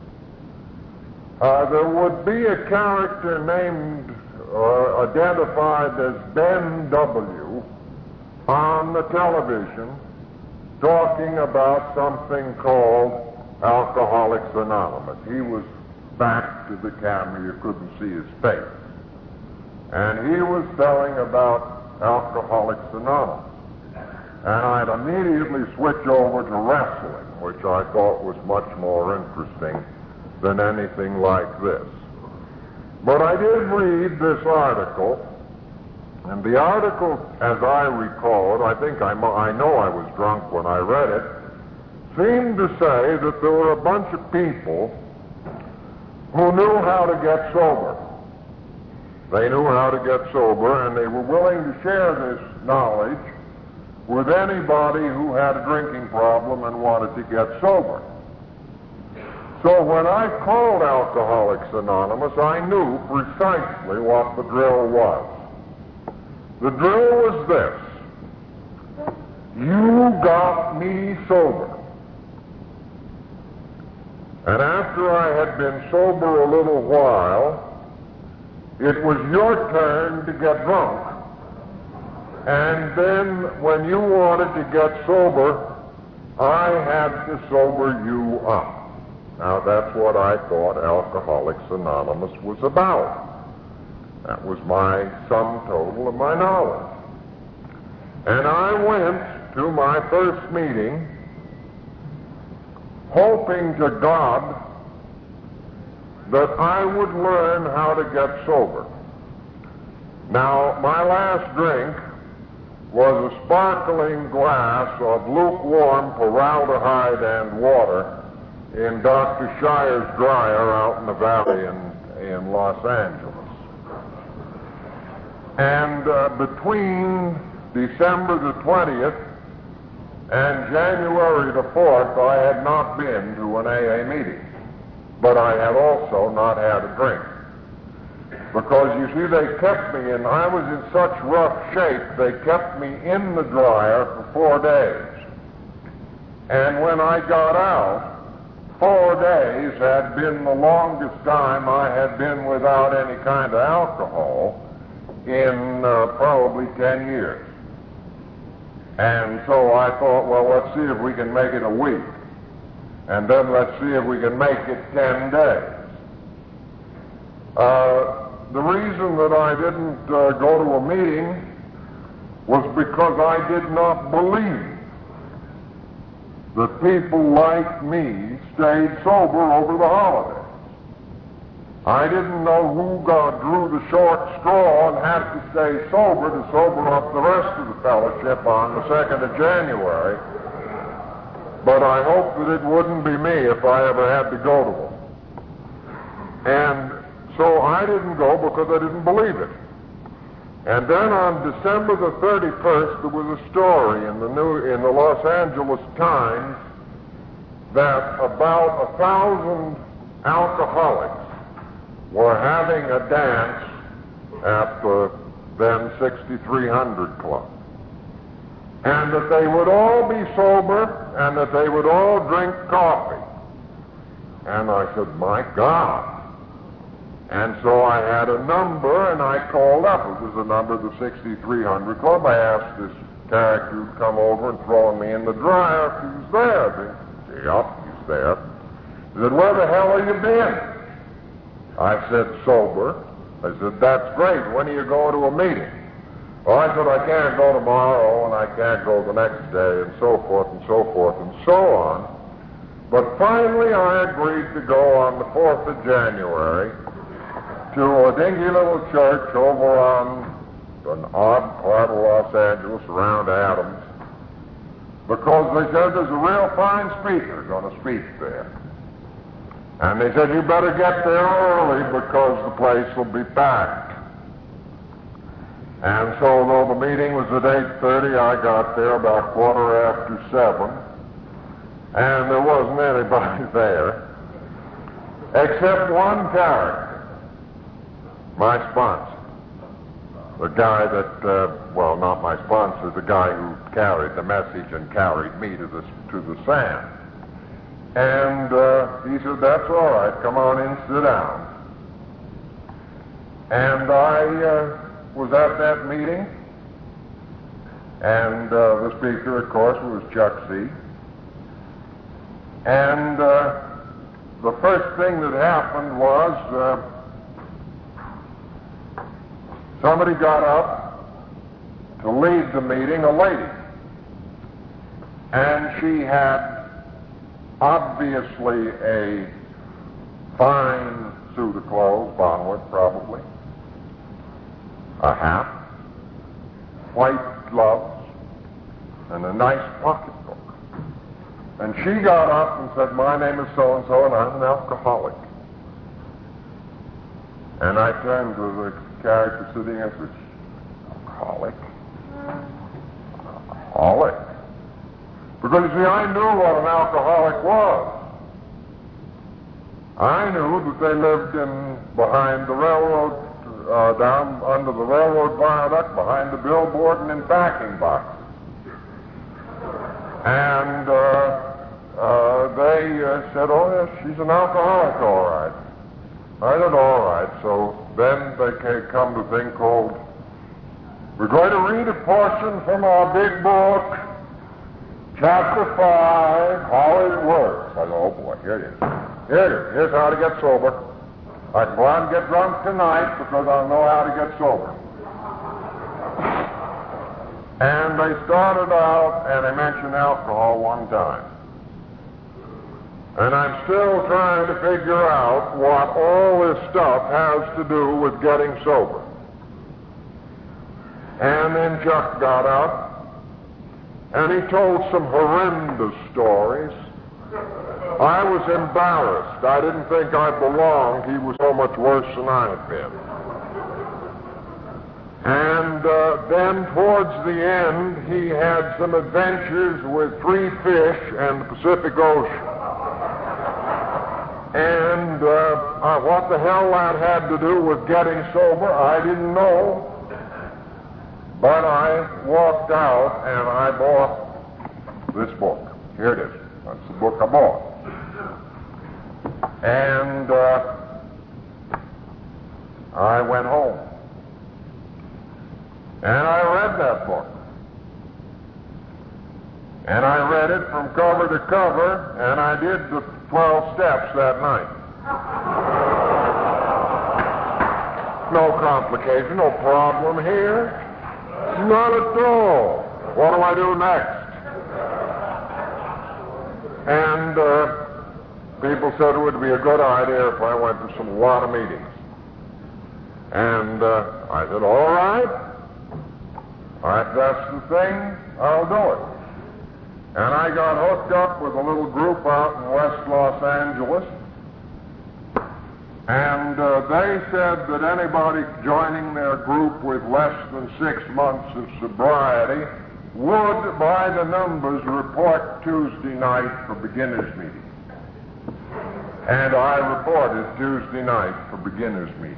there would be a character named or identified as Ben W. on the television talking about something called Alcoholics Anonymous. He was back to the camera. You couldn't see his face. And he was telling about Alcoholics Anonymous. And I'd immediately switch over to wrestling, which I thought was much more interesting than anything like this. But I did read this article, and the article, as I recall it, I know I was drunk when I read it, seemed to say that there were a bunch of people who knew how to get sober. They knew how to get sober, and they were willing to share this knowledge with anybody who had a drinking problem and wanted to get sober. So when I called Alcoholics Anonymous, I knew precisely what the drill was. The drill was this: you got me sober. And after I had been sober a little while, it was your turn to get drunk. And then when you wanted to get sober, I had to sober you up. Now that's what I thought Alcoholics Anonymous was about. That was my sum total of my knowledge. And I went to my first meeting hoping to God that I would learn how to get sober. Now, my last drink was a sparkling glass of lukewarm formaldehyde and water in Dr. Shire's dryer out in the valley in Los Angeles. And between December the 20th and January the 4th, I had not been to an AA meeting, but I had also not had a drink. Because, you see, they kept me in, I was in such rough shape, they kept me in the dryer for 4 days. And when I got out, 4 days had been the longest time I had been without any kind of alcohol in probably 10 years. And so I thought, well, let's see if we can make it a week. And then let's see if we can make it 10 days. The reason that I didn't go to a meeting was because I did not believe that people like me stayed sober over the holidays. I didn't know who drew the short straw and had to stay sober to sober up the rest of the fellowship on the 2nd of January. But I hoped that it wouldn't be me if I ever had to go to them. And so I didn't go because I didn't believe it. And then on December the 31st, there was a story in the Los Angeles Times that about 1,000 alcoholics were having a dance at the then 6300 Club. And that they would all be sober and that they would all drink coffee. And I said, my God. And so I had a number and I called up. It was the number of the 6300 Club. I asked this character who'd come over and thrown me in the dryer if he was there. He said, yep, he's there. He said, where the hell have you been? I said, sober. I said, that's great. When are you going to a meeting? Well, I said, I can't go tomorrow, and I can't go the next day, and so forth, and so forth, and so on. But finally, I agreed to go on the 4th of January to a dingy little church over on an odd part of Los Angeles around Adams, because they said there's a real fine speaker going to speak there. And they said, you better get there early because the place will be packed. And so, though the meeting was at 8:30, I got there about 7:15, and there wasn't anybody there, except one character, my sponsor. The guy that, well, not my sponsor, the guy who carried the message and carried me to the sand. And he said, that's all right, come on in, sit down. And I was at that meeting, and the speaker, of course, was Chuck C. And the first thing that happened was somebody got up to lead the meeting, a lady. And she had obviously a fine suit of clothes, Bonwit probably, a hat, white gloves, and a nice pocketbook. And she got up and said, "My name is so-and-so, and I'm an alcoholic." And I turned to the character sitting and said, "Alcoholic? Alcoholic?" Because, you see, I knew what an alcoholic was. I knew that they lived behind the railroad, down under the railroad viaduct, behind the billboard, and in packing boxes. And they said, "Oh, yes, she's an alcoholic, all right." I said, "All right." So then they come to a thing called, "We're going to read a portion from our big book, Chapter 5, How It Works." I said, "Oh, boy, here it is. Here it is. Here's how to get sober. I can go out and get drunk tonight because I know how to get sober." And they started out, and they mentioned alcohol one time. And I'm still trying to figure out what all this stuff has to do with getting sober. And then Chuck got up, and he told some horrendous stories. I was embarrassed. I didn't think I belonged. He was so much worse than I had been. And then towards the end, he had some adventures with 3 fish and the Pacific Ocean. And what the hell that had to do with getting sober, I didn't know. But I walked out and I bought this book. Here it is. That's the book I bought. And I went home. And I read that book. And I read it from cover to cover, and I did the 12 steps that night. No complication, no problem here. Not at all. What do I do next? And people said it would be a good idea if I went to a lot of meetings. And I said, "All right. If that's the thing, I'll do it." And I got hooked up with a little group out in West Los Angeles. And they said that anybody joining their group with less than 6 months of sobriety would, by the numbers, report Tuesday night for beginners meeting. And I reported Tuesday night for beginners meeting.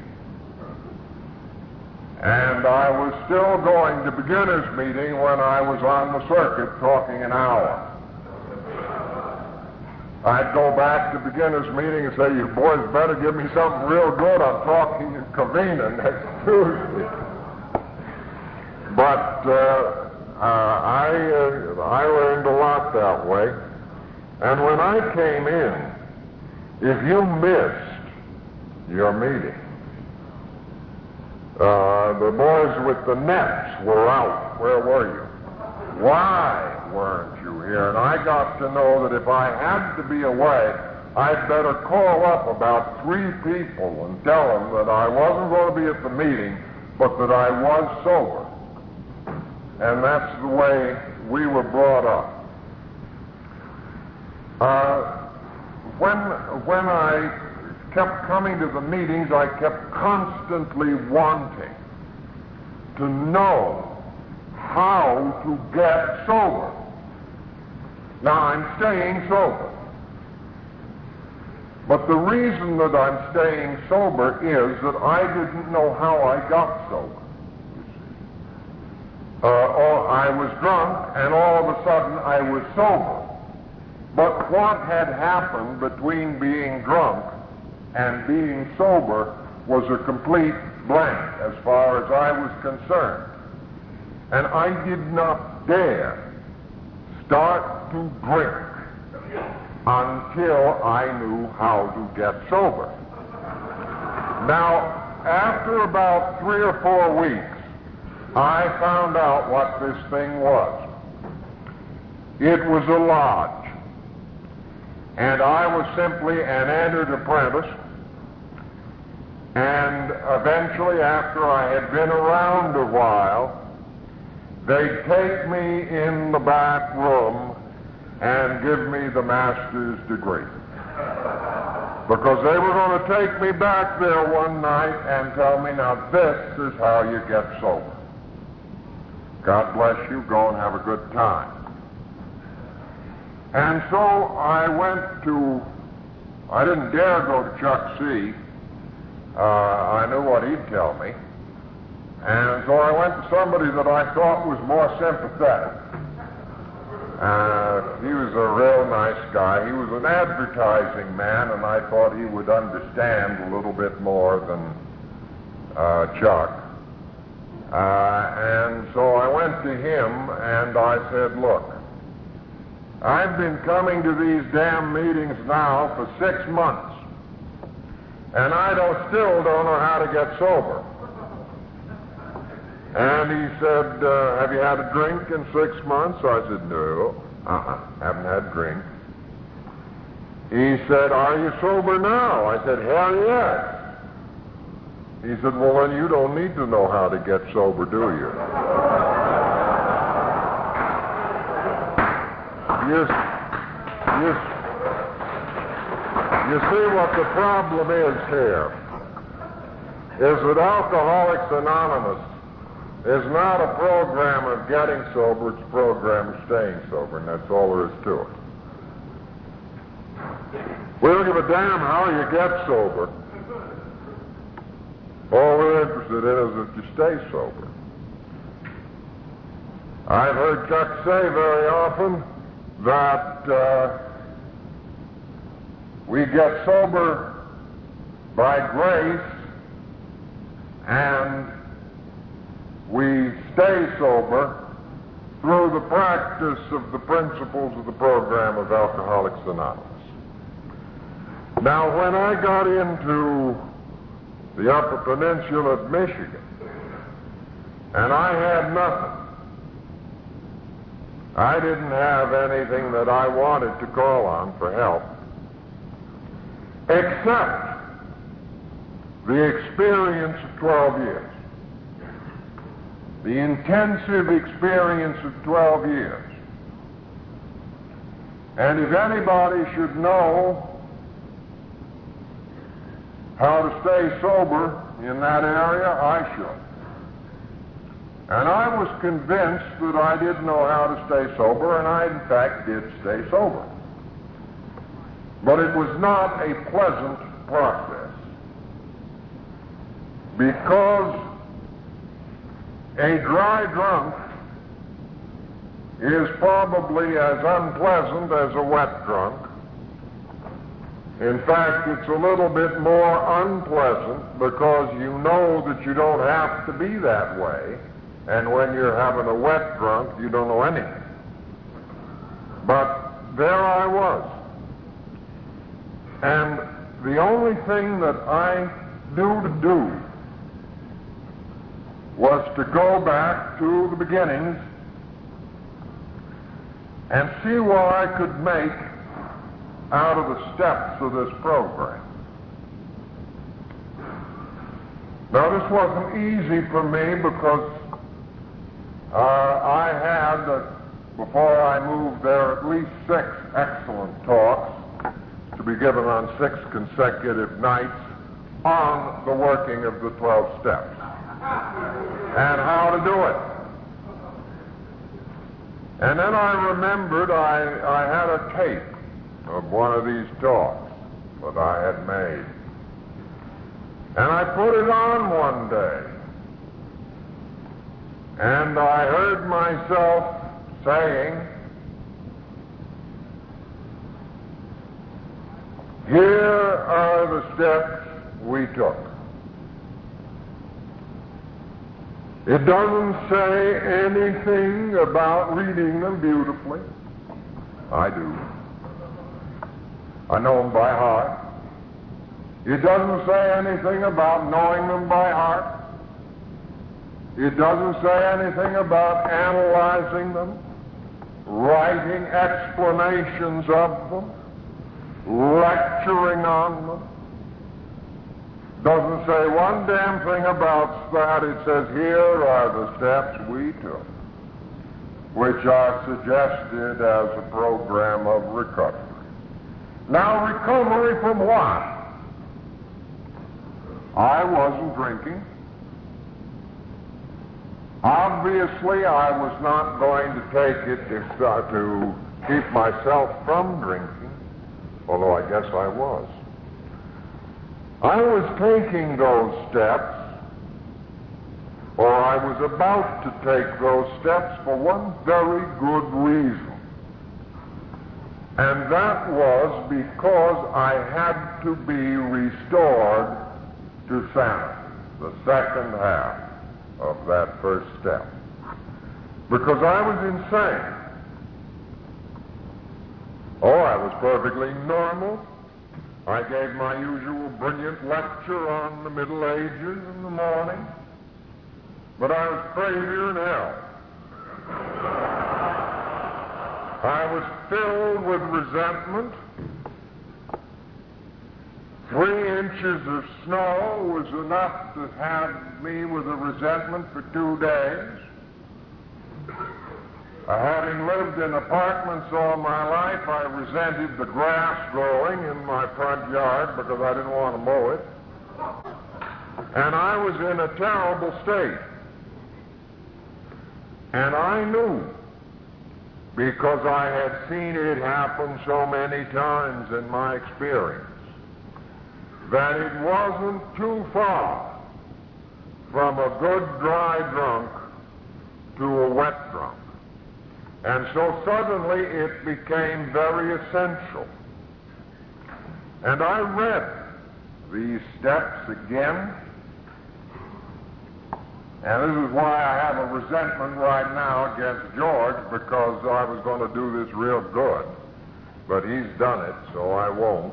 And I was still going to beginners meeting when I was on the circuit talking an hour. I'd go back to beginners meeting and say, "You boys better give me something real good. I'm talking in Covina next Tuesday." But I learned a lot that way. And when I came in, if you missed your meeting, the boys with the nets were out. Where were you? Why weren't you here? And I got to know that if I had to be away, I'd better call up about 3 people and tell them that I wasn't going to be at the meeting, but that I was sober. And that's the way we were brought up. When I kept coming to the meetings, I kept constantly wanting to know how to get sober. Now, I'm staying sober. But the reason that I'm staying sober is that I didn't know how I got sober. I was drunk, and all of a sudden I was sober. But what had happened between being drunk and being sober was a complete blank as far as I was concerned. And I did not dare start to drink until I knew how to get sober. Now, after about 3 or 4 weeks, I found out what this thing was. It was a lodge, and I was simply an entered apprentice, and eventually, after I had been around a while, they'd take me in the back room and give me the master's degree. Because they were going to take me back there one night and tell me, now this is how you get sober. God bless you, go and have a good time. And so I didn't dare go to Chuck C. I knew what he'd tell me. And so I went to somebody that I thought was more sympathetic. He was a real nice guy. He was an advertising man, and I thought he would understand a little bit more than Chuck. And so I went to him, and I said, look, I've been coming to these damn meetings now for 6 months, and I still don't know how to get sober. And he said, have you had a drink in 6 months? I said, no, haven't had a drink. He said, are you sober now? I said, hell yes. He said, well, then you don't need to know how to get sober, do you? You see what the problem is here, is that Alcoholics Anonymous is not a program of getting sober, it's a program of staying sober, and that's all there is to it. We don't give a damn how you get sober. All we're interested in is that you stay sober. I've heard Chuck say very often that we get sober by grace and we stay sober through the practice of the principles of the program of Alcoholics Anonymous. Now, when I got into the Upper Peninsula of Michigan, and I had nothing, I didn't have anything that I wanted to call on for help, except the experience of 12 years. The intensive experience of 12 years. And if anybody should know how to stay sober in that area, I should. And I was convinced that I did know how to stay sober, and I, in fact, did stay sober. But it was not a pleasant process, because a dry drunk is probably as unpleasant as a wet drunk. In fact, it's a little bit more unpleasant because you know that you don't have to be that way, and when you're having a wet drunk, you don't know anything. But there I was. And the only thing that I knew to do was to go back to the beginnings and see what I could make out of the steps of this program. Now, this wasn't easy for me because I had, before I moved there, at least 6 excellent talks to be given on 6 consecutive nights on the working of the 12 steps and how to do it. And then I remembered I had a tape of one of these talks that I had made. And I put it on one day. And I heard myself saying, here are the steps we took. It doesn't say anything about reading them beautifully. I do. I know them by heart. It doesn't say anything about knowing them by heart. It doesn't say anything about analyzing them, writing explanations of them, lecturing on them. Doesn't say one damn thing about that. It says here are the steps we took, which are suggested as a program of recovery. Now, recovery from what? I wasn't drinking. Obviously, I was not going to take it to keep myself from drinking, although I guess I was. I was taking those steps, or I was about to take those steps for one very good reason. And that was because I had to be restored to sanity, the second half of that first step. Because I was insane. Oh, I was perfectly normal. I gave my usual brilliant lecture on the Middle Ages in the morning, but I was crazier than hell. I was filled with resentment. 3 inches of snow was enough to have me with a resentment for 2 days. Having lived in apartments all my life, I resented the grass growing in my front yard because I didn't want to mow it. And I was in a terrible state. And I knew, because I had seen it happen so many times in my experience, that it wasn't too far from a good dry drunk to a wet drunk. And so suddenly it became very essential. And I read these steps again. And this is why I have a resentment right now against George, because I was going to do this real good. But he's done it, so I won't.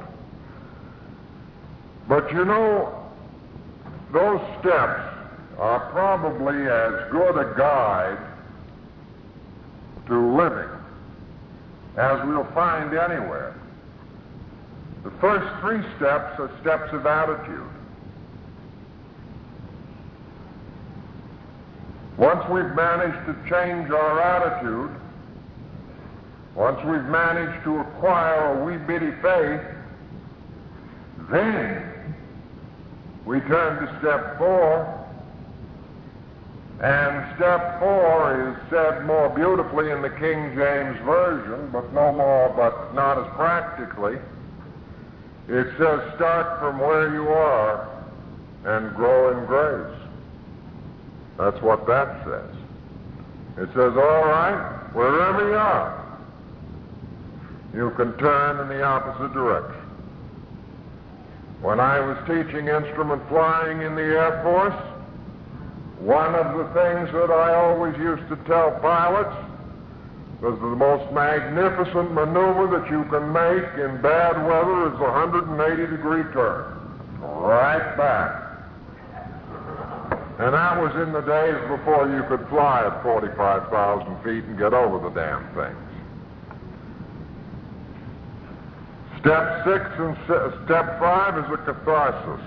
But you know, those steps are probably as good a guide to living as we'll find anywhere. The first 3 steps are steps of attitude. Once we've managed to change our attitude, once we've managed to acquire a wee bitty faith, then we turn to step 4. And step 4 is said more beautifully in the King James Version, but not as practically. It says, start from where you are and grow in grace. That's what that says. It says, all right, wherever you are, you can turn in the opposite direction. When I was teaching instrument flying in the Air Force, one of the things that I always used to tell pilots was the most magnificent maneuver that you can make in bad weather is a 180-degree turn. Right back. And that was in the days before you could fly at 45,000 feet and get over the damn things. Step 6 and step 5 is a catharsis.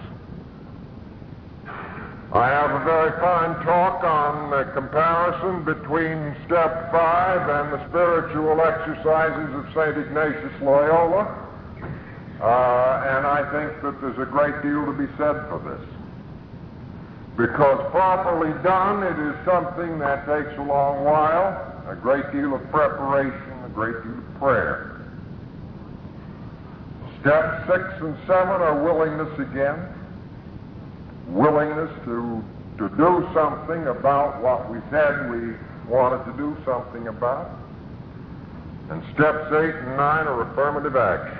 I have a very fine talk on the comparison between step 5 and the spiritual exercises of St. Ignatius Loyola, and I think that there's a great deal to be said for this. Because properly done, it is something that takes a long while, a great deal of preparation, a great deal of prayer. Steps 6 and 7 are willingness again. Willingness to do something about what we said we wanted to do something about. And steps 8 and 9 are affirmative action.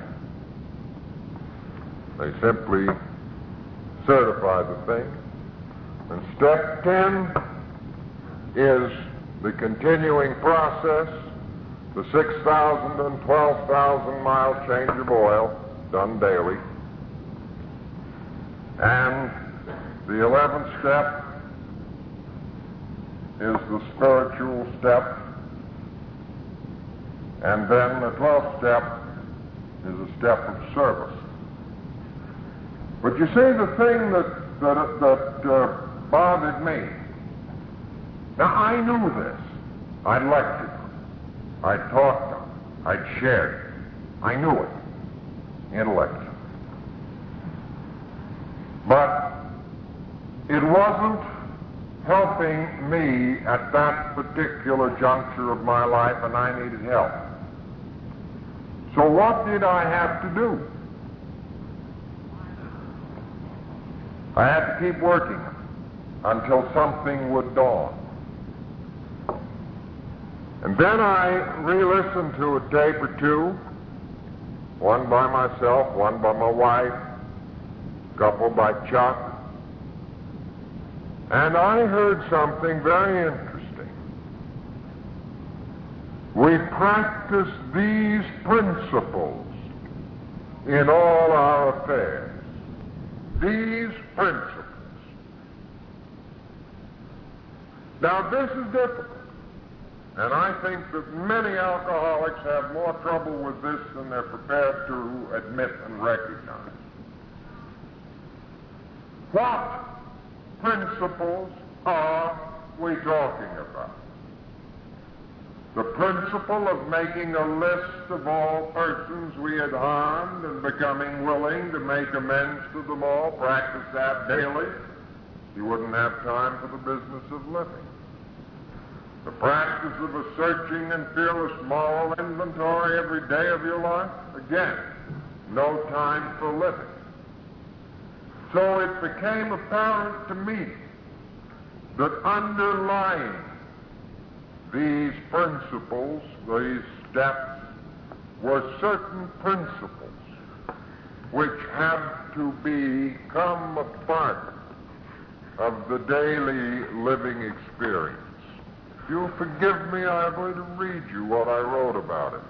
They simply certify the thing. And step 10 is the continuing process, the 6,000 and 12,000 mile change of oil, done daily. And the 11th step is the spiritual step. And then the 12th step is a step of service. But you see, the thing that bothered me, now I knew this. I'd lectured them. I'd taught them. I'd shared it. I knew it intellectually. But it wasn't helping me at that particular juncture of my life, and I needed help. So what did I have to do? I had to keep working until something would dawn. And then I re-listened to a tape or two, one by myself, one by my wife, a couple by Chuck, and I heard something very interesting. We practice these principles in all our affairs. These principles. Now this is difficult. And I think that many alcoholics have more trouble with this than they're prepared to admit and recognize. What principles are we talking about? The principle of making a list of all persons we had harmed and becoming willing to make amends to them all, practice that daily. You wouldn't have time for the business of living. The practice of a searching and fearless moral inventory every day of your life. Again, no time for living. So it became apparent to me that underlying these principles, these steps, were certain principles which had to become a part of the daily living experience. If you'll forgive me, I'm going to read you what I wrote about it.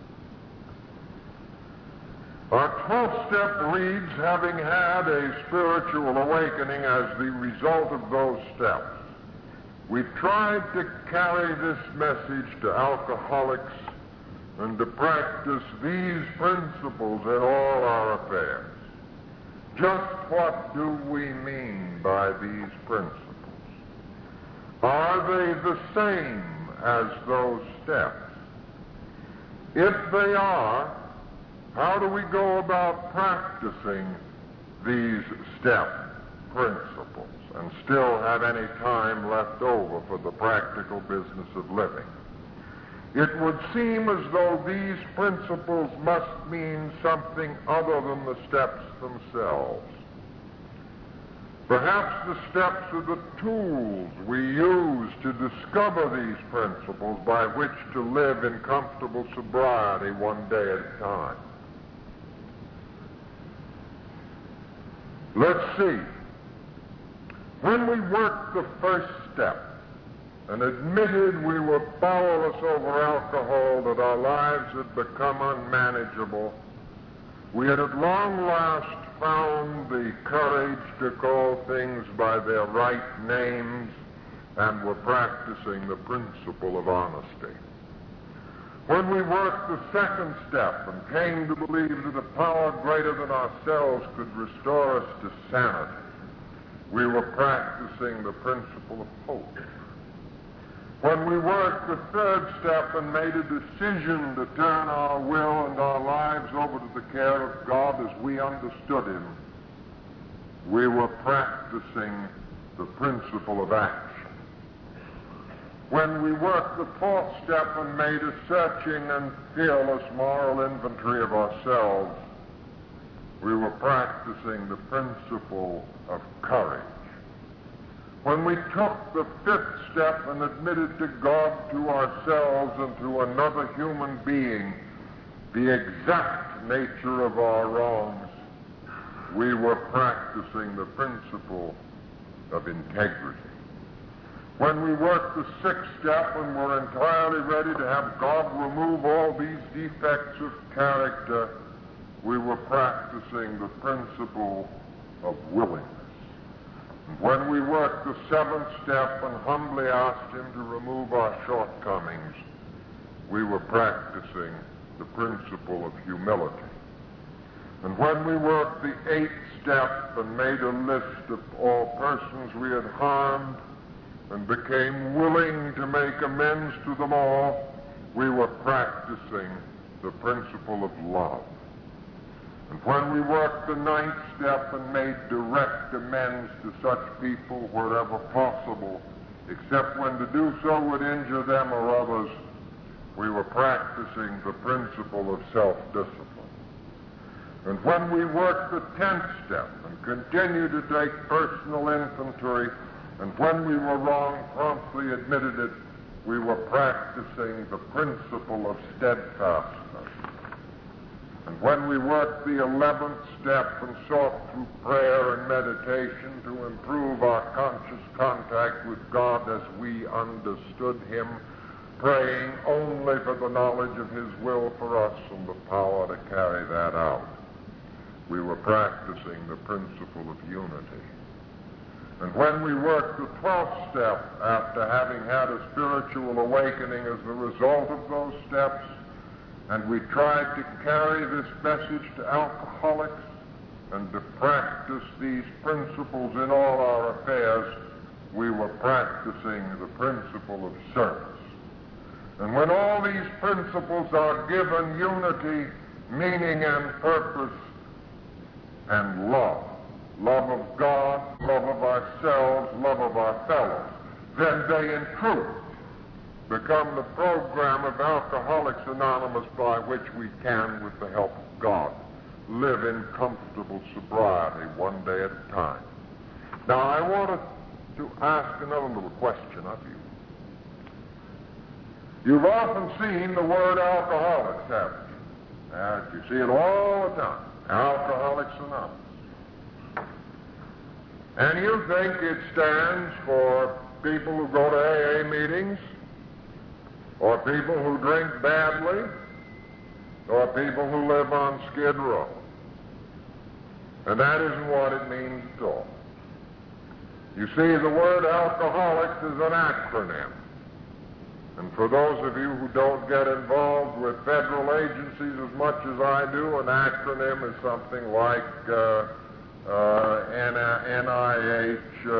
Our 12th step reads, having had a spiritual awakening as the result of those steps, we've tried to carry this message to alcoholics and to practice these principles in all our affairs. Just what do we mean by these principles? Are they the same as those steps? If they are, how do we go about practicing these step principles and still have any time left over for the practical business of living? It would seem as though these principles must mean something other than the steps themselves. Perhaps the steps are the tools we use to discover these principles by which to live in comfortable sobriety one day at a time. Let's see. When we worked the first step and admitted we were powerless over alcohol, that our lives had become unmanageable, we had at long last found the courage to call things by their right names and were practicing the principle of honesty. When we worked the second step and came to believe that a power greater than ourselves could restore us to sanity, we were practicing the principle of hope. When we worked the third step and made a decision to turn our will and our lives over to the care of God as we understood Him, we were practicing the principle of action. When we worked the fourth step and made a searching and fearless moral inventory of ourselves, we were practicing the principle of courage. When we took the fifth step and admitted to God, to ourselves, and to another human being the exact nature of our wrongs, we were practicing the principle of integrity. When we worked the sixth step and were entirely ready to have God remove all these defects of character, we were practicing the principle of willingness. And when we worked the seventh step and humbly asked him to remove our shortcomings, we were practicing the principle of humility. And when we worked the eighth step and made a list of all persons we had harmed and became willing to make amends to them all, we were practicing the principle of love. And when we worked the ninth step and made direct amends to such people wherever possible, except when to do so would injure them or others, we were practicing the principle of self-discipline. And when we worked the 10th step and continued to take personal inventory, and when we were wrong, promptly admitted it, we were practicing the principle of steadfastness. And when we worked the 11th step and sought through prayer and meditation to improve our conscious contact with God as we understood him, praying only for the knowledge of his will for us and the power to carry that out, we were practicing the principle of unity. And when we worked the 12th step after having had a spiritual awakening as the result of those steps, and we tried to carry this message to alcoholics and to practice these principles in all our affairs, we were practicing the principle of service. And when all these principles are given unity, meaning and purpose, and love of God, love of ourselves, love of our fellows, then they in truth become the program of Alcoholics Anonymous by which we can, with the help of God, live in comfortable sobriety one day at a time. Now, I wanted to ask another little question of you. You've often seen the word alcoholics, haven't you? You see it all the time. Alcoholics Anonymous. And you think it stands for people who go to AA meetings, or people who drink badly, or people who live on Skid Row. And that isn't what it means at all. You see, the word alcoholics is an acronym. And for those of you who don't get involved with federal agencies as much as I do, an acronym is something like NIH,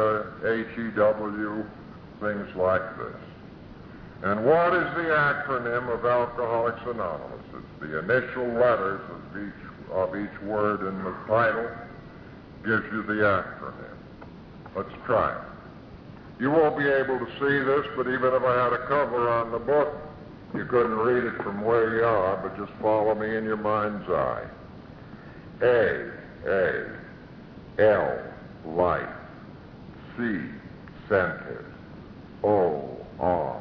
HEW, things like this. And what is the acronym of Alcoholics Anonymous? It's the initial letters of each word in the title gives you the acronym. Let's try it. You won't be able to see this, but even if I had a cover on the book, you couldn't read it from where you are, but just follow me in your mind's eye. A, L, life. C, centered. O, on.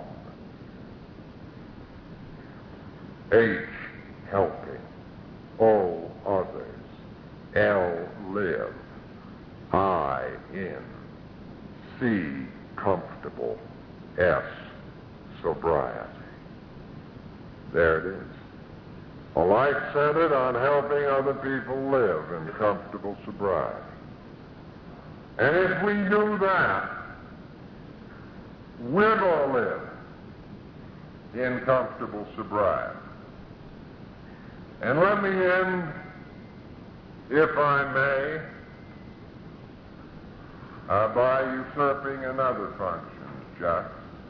H, helping. O, others. L, live. I, in. C, comfortable. S, sobriety. There it is. A life centered on helping other people live in comfortable sobriety. And if we do that, we're going to live in comfortable sobriety. And let me end, if I may, by usurping another function, just.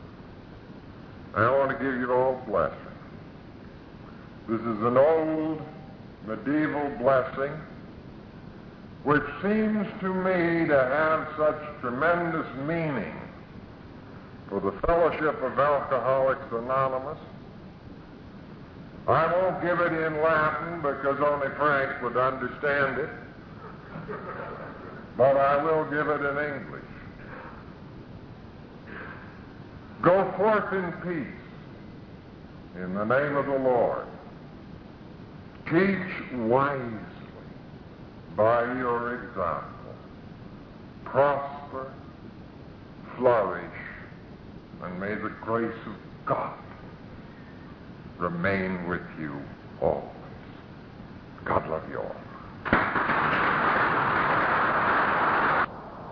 I want to give you the old blessing. This is an old medieval blessing which seems to me to have such tremendous meaning for the Fellowship of Alcoholics Anonymous. I won't give it in Latin because only Frank would understand it, but I will give it in English. Go forth in peace in the name of the Lord. Teach wisely by your example. Prosper, flourish, and may the grace of God remain with you always. God love you all.